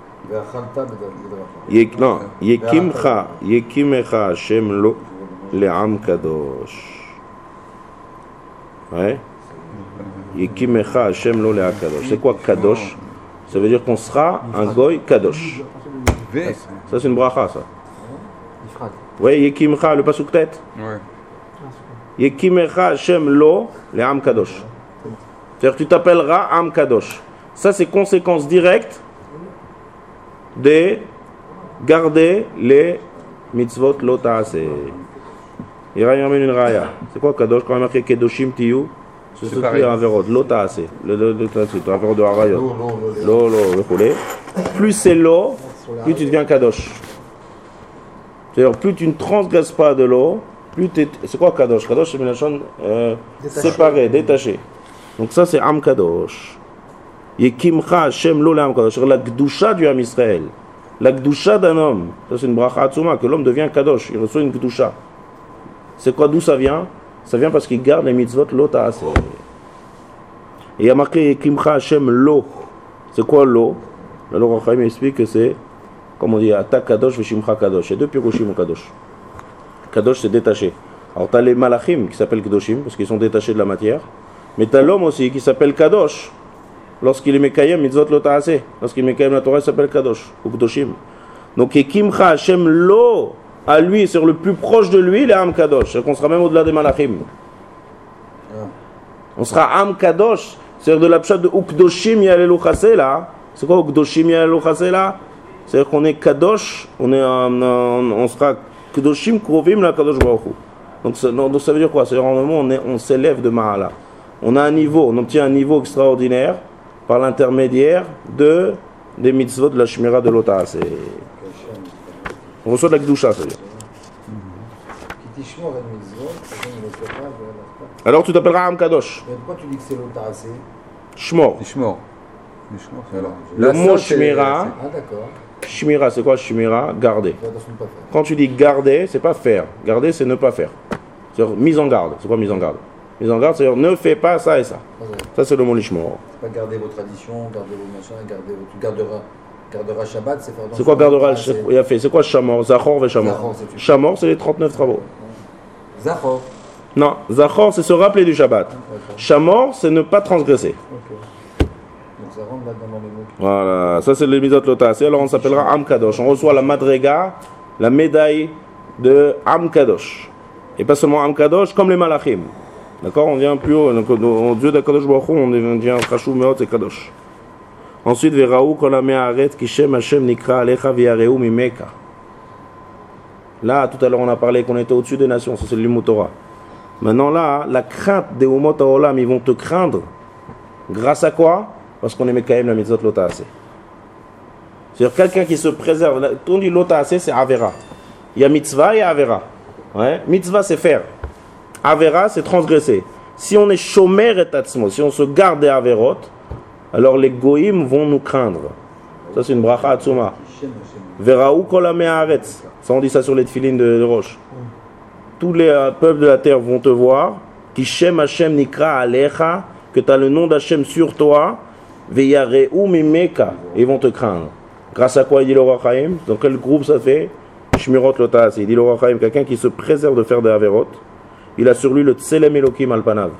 Non, yekimcha, yekimcha Hashem lo le'am kadosh. Ouais. Yekimecha Hashem lo le'a kadosh. C'est quoi kadosh? Ça veut dire qu'on sera un goy kadosh. Ça c'est une bracha ça. Ouais, Yekimcha, le pasuk tête. Ouais. Yekimecha Hashem lo le'am kadosh. C'est-à-dire tu t'appelleras Am Kadosh. Ça c'est conséquence directe de garder les mitzvot lo ta'ase. Il ramène une raya. C'est quoi Kadosh? Quand on a marqué Kedoshim Tiyu, c'est ce qui est Averot, lo ta'ase. Le Averot de Harayot. Lo, lo, le poulet. Plus c'est l'eau, plus tu deviens Kadosh. C'est-à-dire plus tu ne transgresses pas de l'eau, plus tu es... C'est quoi Kadosh? Kadosh c'est une chose euh, séparée, détachée. Donc ça c'est Am Kadosh. Yekimcha Hashem lo le Am Kadosh. La Gdusha du Am Israël. La Gdusha d'un homme. Ça c'est une bracha atzuma, que l'homme devient Kadosh. Il reçoit une Gdusha. C'est quoi, d'où ça vient? Ça vient parce qu'il garde les mitzvot lo ta'ase. Et il y a marqué Yekimcha Hashem lo. C'est quoi lo? Le Lord Chaim explique que c'est, comme on dit, Ata Kadosh Veshimcha Kadosh. Il y a deux piroshim au Kadosh. Kadosh c'est détaché. Alors tu as les malachim qui s'appellent Kedoshim parce qu'ils sont détachés de la matière. Mais tu as l'homme aussi qui s'appelle Kadosh lorsqu'il est Mekayem mitzvot lo ta'ase. Lorsqu'il est Mekayem la Torah, il s'appelle Kadosh ou Kedoshim. Donc Ekimcha Hashem lo, à lui, sur le plus proche de lui, il est Am Kadosh. C'est qu'on sera même au-delà des malachim. On sera Am Kadosh. C'est-à-dire de la pshat de Ukdoshim Yalelu Chaseh là. C'est quoi Ukdoshim Yalelu Chaseh là? C'est-à-dire qu'on est Kadosh, on, est, on, on, on sera Kedoshim Krovim la Kadosh Baruch Hu. Donc, ça, donc ça veut dire quoi? C'est-à-dire en moment on, est, on s'élève de Mahala. On a un niveau, on obtient un niveau extraordinaire par l'intermédiaire de, des mitzvot de la Shmira de l'Ota. C'est... On reçoit de la Gdusha, ça veut dire. Alors tu t'appelleras Am Kadosh. Mais pourquoi tu dis que c'est l'Ota? Shmor. Shmor. Le mot Shmira. Ah d'accord. Shmira, c'est quoi Shmira? Garder. Quand tu dis garder, c'est pas faire. Garder, c'est ne pas faire. C'est-à-dire mise en garde. C'est quoi mise en garde? Mise en garde, c'est-à-dire ne fais pas ça et ça. Ça, c'est le mot Lishmor. C'est pas garder vos traditions, garder vos machins, garder vos... Tu garderas, garderas Shabbat, c'est faire... C'est quoi gardera il a fait? C'est quoi Shamor? Zachor et Shamor. Shamor, c'est les trente-neuf travaux. Zachor. Non, Zachor, c'est se rappeler du Shabbat. Shamor, c'est ne pas transgresser. Voilà, ça c'est le Mizot Lotas. Alors on s'appellera Am Kadosh. On reçoit la Madrega, la médaille de Am Kadosh. Et pas seulement Am Kadosh, comme les Malachim. D'accord? On vient plus haut. Donc, au Dieu de Kadosh Baruch Hu, on devient Chashou Meot et Kadosh. Ensuite, Veraou kol hamei haaretz ki shem Hashem nikra alecha v'yareu mimeka. Là, tout à l'heure, on a parlé qu'on était au-dessus des nations. Ça c'est le Limut Torah. Maintenant là, la crainte des Umot HaOlam, ils vont te craindre. Grâce à quoi? Parce qu'on est Mekayem la mitzvot lo ta'ase. C'est-à-dire quelqu'un qui se préserve. On dit lo ta'ase, c'est Avera. Il y a mitzvah et Avera. Ouais. Mitzvah, c'est faire. Avera, c'est transgresser. Si on est shomer et tatzmo, si on se garde des Averot, alors les goïms vont nous craindre. Ça, c'est une bracha atzuma. Veraou kol hamei haaretz. Ça, on dit ça sur les tefilines de, de Roche. Tous les euh, peuples de la terre vont te voir. Ki shem Hashem nikra alecha, que tu as le nom d'Hachem sur toi. Veyareu mimeka, ils vont te craindre. Grâce à quoi il dit le Roi Chaim? Dans quel groupe ça fait? Shmirot Lotas. Il dit le Roi Chaim, quelqu'un qui se préserve de faire des Averot, il a sur lui le Tselem Elokim Alpanav.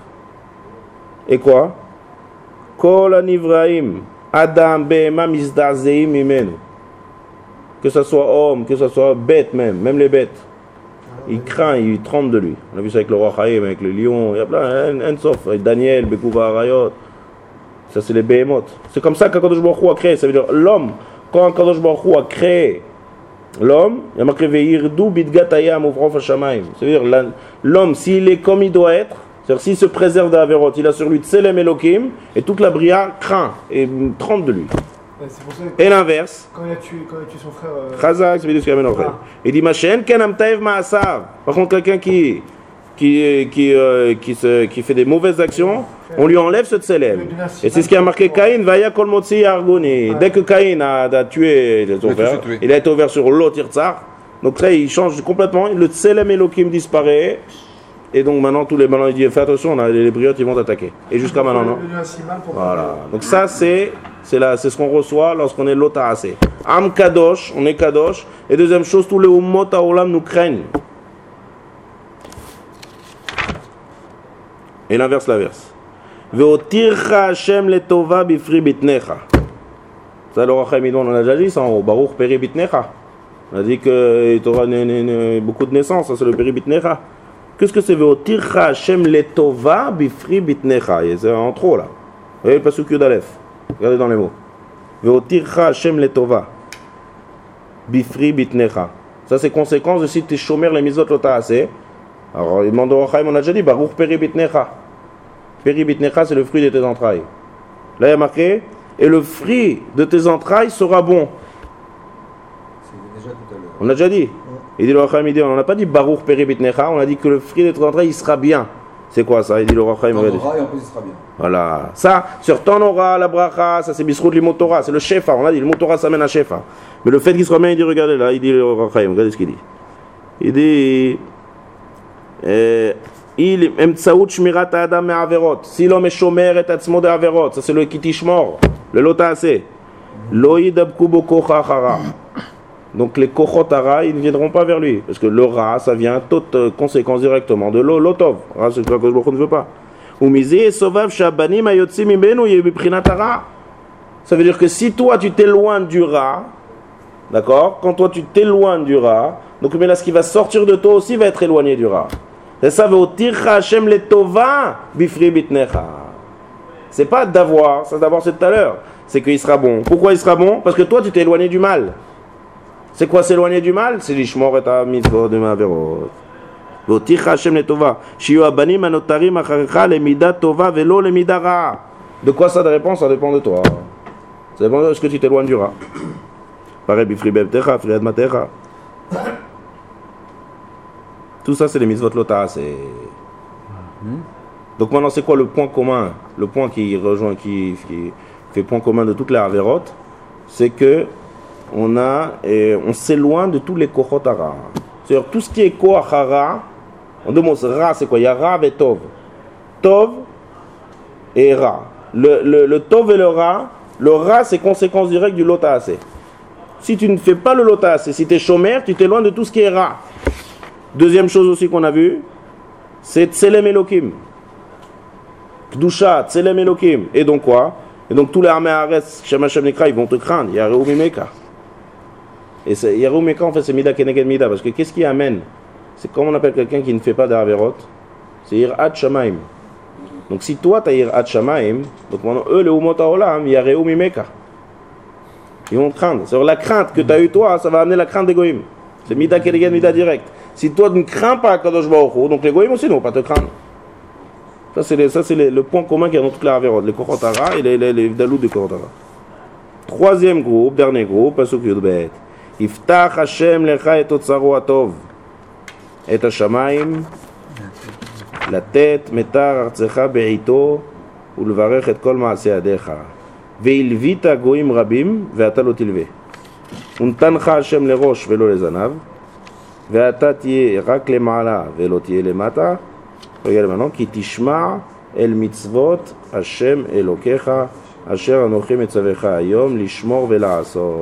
Et quoi? Kol Anivraim, Adam Behema Mizdazeim Mimenu. Que ce soit homme, que ce soit bête même, même les bêtes. Il craint, il tremble de lui. On a vu ça avec le Roi Chaim, avec le lion, il y a plein, un sauf, avec Daniel, Bekouva Arayot. Ça, c'est les Behemoth. C'est comme ça qu'Akadosh Baruch Hu a créé. Ça veut dire l'homme, quand Akadosh Baruch Hu a créé l'homme, il y a marqué Ve'irdu bidgat hayam uvrof hashamayim. Ça veut dire l'homme, s'il est comme il doit être, c'est-à-dire s'il se préserve d'Averot, il a sur lui Tselem Elokim, et toute la Bria craint et tremble de lui. C'est pour ça que Et l'inverse. Quand il a tué, quand il a tué son frère. Euh... Chazak, c'est ce qu'il y a maintenant. Il dit Machen ken amtaev ma'asav. Par contre, quelqu'un qui qui qui euh, qui, se, qui fait des mauvaises actions, on lui enlève ce tselem. Et c'est ce qui a marqué Caïn, Vaya kol motzi argoni. Dès que Caïn a, a tué son frère, il a été ouvert sur l'Otirtzar. Donc ça, il change complètement. Le tselem Elokim disparaît. Et donc maintenant, tous les maintenant, il dit fais attention, on a les briottes, ils vont attaquer. Et jusqu'à maintenant, non? Voilà. Donc ça, c'est c'est là, c'est ce qu'on reçoit lorsqu'on est lo ta'ase. Am kadosh, on est kadosh. Et deuxième chose, tous les ummot ha'olam nous craignent. Et l'inverse, l'inverse. Ve'otircha Hashem letova bifri bitnecha. Ça, le Roi Chaim, on a déjà dit ça en haut. Baruch peri bitnecha. On a dit qu'il y aura beaucoup de naissances. Ça, c'est le peri bitnecha. Qu'est-ce que c'est Ve'otircha Hashem letova bifri bitnecha? C'est en trop là. voyez le pasuk Yud Aleph. Regardez dans les mots. Ve'otircha Hashem letova. Bifri bitnecha. Ça, c'est conséquence de si tu es chômeur les misot lo ta'aseh. Alors, il demande au Rachaim, on a déjà dit, Baruch peri bitnecha. Peri bitnecha, c'est le fruit de tes entrailles. Là, il y a marqué, et le fruit de tes entrailles sera bon. C'est déjà tout à l'heure. On a déjà dit. Il dit le Rachaim, il dit, on n'a pas dit Baruch peri bitnecha, on a dit que le fruit de tes entrailles, il sera bien. C'est quoi ça? Il dit le Rachaim. Ton aura, et en plus, il sera bien. Voilà. Ça, sur ton aura, la bracha, ça c'est bisrout l'imot Torah, c'est le shefa. On a dit, le mot Torah, ça mène à shefa. Mais le fait qu'il soit bien, il dit, regardez là, il dit le Rachaim, regardez ce qu'il dit. Il dit, il emtsaout shmirat adam me'averot. Si l'homme est shomer et atzmo de averot, ça c'est le kitishmor, le lota'aseh. Lo yidabku bo kocha chara. Donc les kochot hara, ils ne viendront pas vers lui. Parce que le ra, ça vient toute euh, conséquence directement de l'eau, l'otov. Ra, c'est ce que je ne veux pas. Ça veut dire que si toi tu t'éloignes du ra, d'accord, quand toi tu t'éloignes du ra, donc mais là ce qui va sortir de toi aussi va être éloigné du ra. Et ça veut otircha Hashem letova bifri bitnecha. C'est pas d'avoir, ça d'avoir c'est tout à l'heure, c'est qu'il sera bon. Pourquoi il sera bon? Parce que toi tu t'es éloigné du mal. C'est quoi s'éloigner du mal? C'est l'ishmor et ta mitzvot de ma'averot. Voticha Hashem letova. Shiyu abanim anotarim acharecha lemida tova velo lemida ra. De quoi ça de réponse? Ça dépend de toi. Ça dépend de ce que tu t'éloignes du ra. Pareil, bifri bebtecha, fri admatecha. Tout ça, c'est les mitzvot lota. C'est... Donc maintenant, c'est quoi le point commun? Le point qui rejoint, qui, qui fait point commun de toutes les averot, c'est que on a, et on s'éloigne de tous les kochot hara. C'est-à-dire tout ce qui est koach hara, en deux mots, ra, c'est quoi? Il y a ra et tov. Tov et ra. Le, le, le tov et le ra, le ra, c'est conséquence directe du lota'aseh. Si tu ne fais pas le lota'aseh, si tu es chômeur, tu t'éloignes de tout ce qui est ra. Deuxième chose aussi qu'on a vu, c'est tselem elokim. Kdusha, tselem elokim. Et donc quoi? Et donc tous les armées Haaretz, Shem Hashem Nikra, ils vont te craindre. Yareu mimeka. Et Yareu mimeka, en fait, c'est mida keneged mida. Parce que qu'est-ce qui amène? C'est comment on appelle quelqu'un qui ne fait pas d'Averot? C'est Yirat Shamaim. Donc si toi tu as Yirat Shamaim, donc maintenant eux, les Umot HaOlam, Yareu mimeka. Ils vont te craindre. C'est-à-dire la crainte que tu as eu toi, ça va amener la crainte des Goïm. C'est mida keneged mida direct. Si toi tu ne crains pas Kadosh Baruch Hu, donc les Goïm aussi ne vont pas te craindre. Ça c'est, les, ça, c'est les, le point commun qu'il y a dans toutes les Averot, les Kochot hara et les, les, les Dalou de Kochot hara. Troisième groupe, dernier groupe, Pasuk Yud Bet. Iftach Hashem lecha et otzaro atov. Et Hashamayim, la tête, metar artzecha be'ito, ulvarech et kol ma'aseh adecha. Ve'ilvita goim rabim, ve'ata lo tilve. Untancha Hashem lerosh ve'lo lezanav. Ve'ata tiye rak lema'ala ve'lo tiye lemata. Regardez maintenant, qui tishma el mitzvot Hashem elokecha asher anochi metzavecha hayom lishmor vela'asot.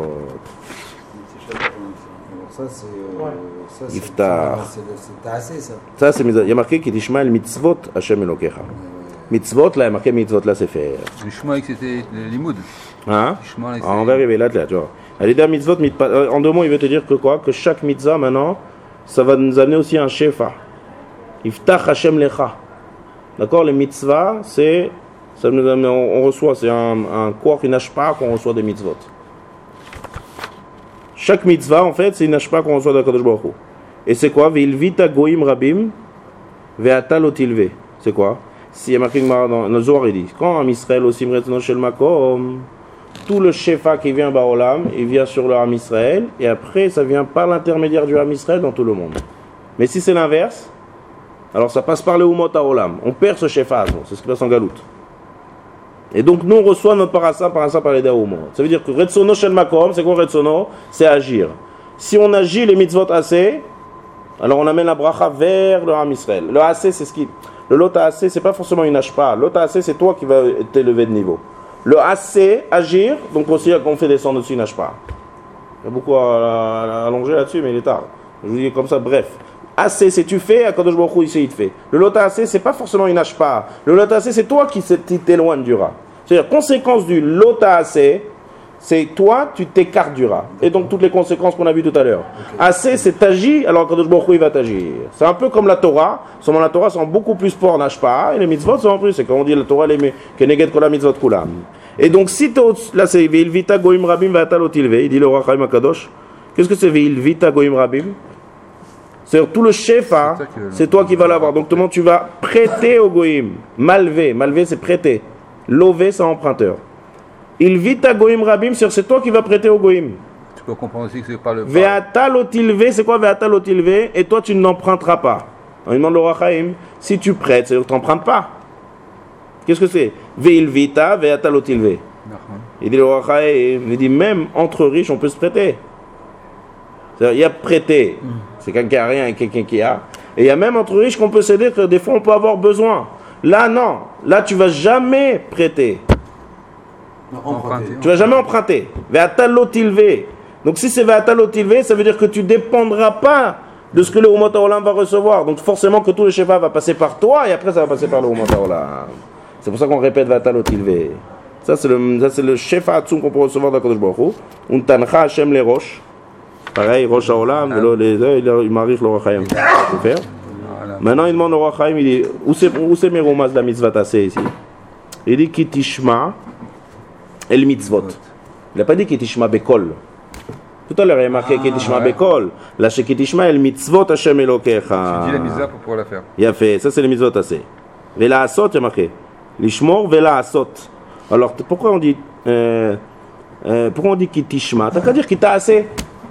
Ça c'est euh, ça c'est Iftar. c'est c'est assez ça. Ça c'est il y a marqué qui tishma el mitzvot Hashem elokecha. Mitzvot là, il y a marqué mitzvot là c'est faire. Le Shema, c'était le limoud. Hein? Shema, Ah, on va arriver là, là, tu vois. Allez, dans mitzvot, mitpa- en deux mots, il veut te dire que quoi? Que chaque mitzvah maintenant, ça va nous amener aussi un shefa. Iftach Hashem lecha. D'accord? Les mitzvahs, c'est, ça nous amène, on, on reçoit, c'est un, un corps, une ashpa qu'on reçoit des mitzvot. Chaque mitzvah, en fait, c'est une ashpa qu'on reçoit de Kadosh Baruch Hu. Et c'est quoi? Ve'ilvita goim rabim ve'ata lo tilve. C'est quoi? Si il y a marqué dans le Zohar, il dit, quand un Israël aussi mretno shel makom, tout le shefa qui vient baolam, il vient sur le Ham Israël, et après, ça vient par l'intermédiaire du Ham Israël dans tout le monde. Mais si c'est l'inverse, alors ça passe par le Umot HaOlam. On perd ce shefa, c'est ce qui passe en galoute. Et donc nous on reçoit notre parasa, parasa par les Daoumot. Ça veut dire que Retsono Shel Makom, c'est quoi Retsono? C'est agir. Si on agit les mitzvot assez, alors on amène la bracha vers le Ham Israël. Le assez, c'est ce qui... Le lot assez, c'est pas forcément une ashpa. Le lot assez, c'est toi qui vas t'élever de niveau. Le assez, agir, donc aussi on fait descendre dessus une ashpa. Il y a beaucoup à, à, à allonger là-dessus, mais il est tard. Je vous dis comme ça, bref. Assez, c'est tu fais, à Kadosh Baruch Hu, ici, il te fait. Le lot assez, c'est pas forcément une ashpa. Le lot assez, c'est toi qui t'éloignes du ra. C'est-à-dire, conséquence du lot assez, c'est toi, tu t'écartes du Ra. Et donc toutes les conséquences qu'on a vues tout à l'heure. Assez, c'est t'agis, alors Kadosh Baruch Hu, il va t'agir. C'est un peu comme la Torah, seulement la Torah, c'est beaucoup plus fort n'ashpa, et les mitzvot sont en plus. C'est comme on dit, la Torah, elle est keneged kol mitzvot kulam. Et donc si tu là c'est Ve'il vita goim rabim ve'ata lo tilve, il dit le Ohr HaChaim HaKadosh. Qu'est-ce que c'est Ve'il vita goim rabim? C'est tout le shefa, c'est toi qui vas l'avoir. Donc comment tu vas prêter au goïm? Malvé, malvé c'est prêter. Lové c'est emprunteur. Il vit à goïm rabim, c'est toi qui vas prêter au goïm. Tu peux comprendre aussi que c'est pas le. Ve'ata lotilvé, c'est quoi ve'ata lotilvé? Et toi tu n'emprunteras pas. On demande le Ohr HaChaim, si tu prêtes, c'est-à-dire que tu n'empruntes pas. Qu'est-ce que c'est? Ve'il vita ve'ata lotilvé. Il dit le Ohr HaChaim, il dit même entre riches on peut se prêter. C'est-à-dire il y a prêté. C'est quelqu'un qui a rien et quelqu'un qui a. Et il y a même entre riches qu'on peut céder que des fois on peut avoir besoin. Là, non. Là, tu ne vas jamais prêter. Emprunter. Tu ne vas jamais emprunter. Ve'ata lotilvé. Donc, si c'est ve'ata lotilvé, ça veut dire que tu ne dépendras pas de ce que le Umot HaOlam va recevoir. Donc, forcément que tout le shefa va passer par toi et après, ça va passer par le Umot HaOlam. C'est pour ça qu'on répète ve'ata lotilvé. Ça, c'est le, ça, c'est le shefa atzum qu'on peut recevoir d'Akadosh Baruch Hu. Untancha Hashem les roches. Pareil, Rosh HaOlam, il m'arrive le Ohr HaChaim. Maintenant, il demande au Ohr HaChaim, il dit, où c'est, où c'est Meroumaz la mitzvah tassé ici? Il dit, Kitishma el mitzvot. Il n'a pas dit Kitishma bekol. Tout à l'heure, il a marqué Kitishma bekol. Là, chez Kitishma el mitzvot Hashem Elokecha. Tu dis la mitzvah pour pouvoir la faire. Il a fait, ça c'est les mitzvot tassé. Vela asot, il y a marqué. Lishmor vela asot. Alors, pourquoi on dit, euh, euh, pourquoi on dit Kitishma? T'as qu'à dire Kita assez.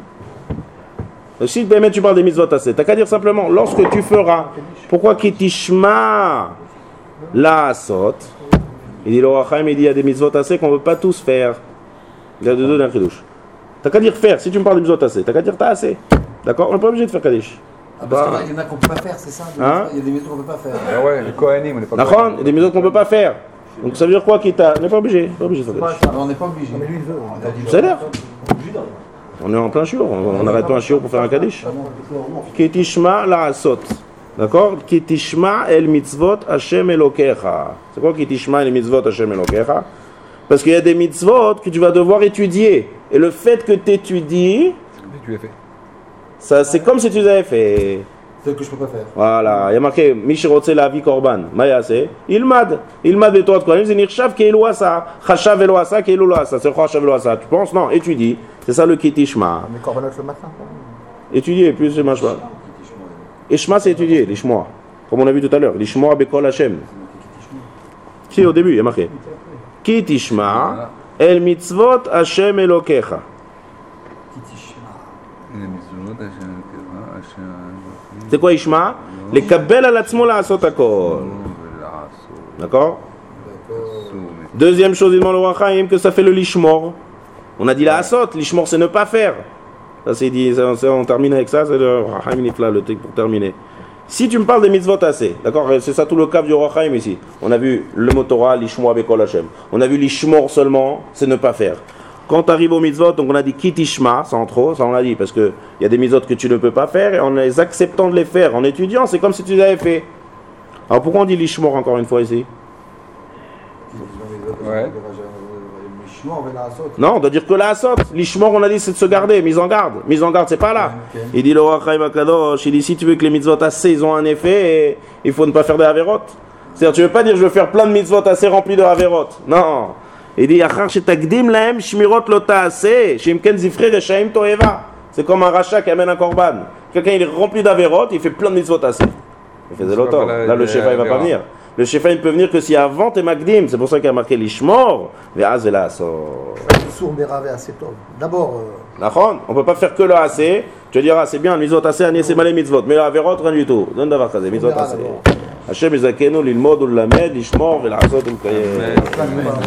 Si tu parles des mitzvot assez, t'as qu'à dire simplement lorsque tu feras. Pourquoi kitishma la asot? Il dit le Ohr HaChaim, il dit il y a des mitzvot assez qu'on ne peut pas tous faire. Il y a deux deux d'un chidouche. T'as qu'à dire faire. Si tu me parles des mitzvot assez, t'as qu'à dire t'as assez. D'accord? On n'est pas obligé de faire kaddish. Ah, parce qu'il y en a qu'on ne peut pas faire, c'est ça? Hein? Il y a des mitzvot qu'on ne peut pas faire. Ah ouais, les Kohanim, on n'est pas. D'accord? Il y a des mitzvot qu'on ne peut pas faire. Donc ça veut dire quoi kita? On n'est pas obligé. Pas obligé de faire kaddish. Non, on n'est pas obligé. Mais lui, il veut. C'est l'air. On est en plein shiur, on n'arrête pas un shiur pour faire un kaddish. Kitishma la asot. D'accord? Kitishma el mitzvot Hashem Elokecha. C'est quoi Kitishma el mitzvot Hashem Elokecha? Parce qu'il y a des mitzvot que tu vas devoir étudier. Et le fait que tu étudies, tu l'as fait. Ça, c'est comme si tu les avais fait. C'est que je peux pas faire. Voilà, il y a marqué Mishirotse la vie korban. Maya c'est Ilmad. Ilmad de toi de quoi? C'est Nirchav qui est loasa. Chachav et loasa qui est loasa. C'est Chachav et loasa. Tu penses? Non, étudie. C'est ça le kitishma. Mais korbanot le matin. Étudier, plus c'est machma. Ishma c'est étudier, l'ishma. Comme on a vu tout à l'heure. L'ishma bekol Hashem. Si, au début, il y a marqué Kitishma el mitzvot Hashem Elokecha. C'est quoi Ishma? Les kabel al atzmo la'asot hakol. D'accord? Deuxième chose, il demande au Ohr HaChaim que ça fait le lishmor. On a dit la asot, lishmor c'est ne pas faire. Ça c'est dit, ça, ça, on termine avec ça, c'est le Ohr HaChaim nifla, le truc pour terminer. Si tu me parles des mitzvot assez, d'accord? C'est ça tout le cap du Ohr HaChaim ici. On a vu le mot Torah, lishmor bekol Hashem. On a vu lishmor seulement, c'est ne pas faire. Quand tu arrives aux mitzvot, donc on a dit kitishma, sans trop, ça on l'a dit, parce qu'il y a des mitzvot que tu ne peux pas faire, et en les acceptant de les faire, en étudiant, c'est comme si tu les avais fait. Alors pourquoi on dit lishmor encore une fois ici? Ouais. Non, on doit dire que la asot. Lishmor, on a dit, c'est de se garder, mise en garde. Mise en garde, c'est pas là. Okay. Il dit le Ohr HaChaim HaKadosh, il dit si tu veux que les mitzvot assez, ils ont un effet, et il faut ne pas faire de haverot. C'est-à-dire, tu veux pas dire je veux faire plein de mitzvot assez remplis de haverot. Non. Il dit Achar shetagdim lahem shmirot lo ta'aseh shimken zifre reshaim toeva. C'est comme un rachat qui amène un korban. Quelqu'un il est rempli d'averot, il fait plein de mitzvot assez. Il faisait l'automne. Là le shefa il va pas venir. Le shefa il peut venir que si avant t'es magdim. C'est pour ça qu'il a marqué l'ishmor ve'az ve'la'asor. D'abord. D'accord. On peut pas faire que le assez. Tu vas dire ah c'est bien mitzvot assez ani c'est mal les mitzvot. Mais l'averot rien du tout. Donne d'avoir ça mitzvot assez. Hashem izakenu lilmod ulamed lishmor ve'la'asot ulkayem.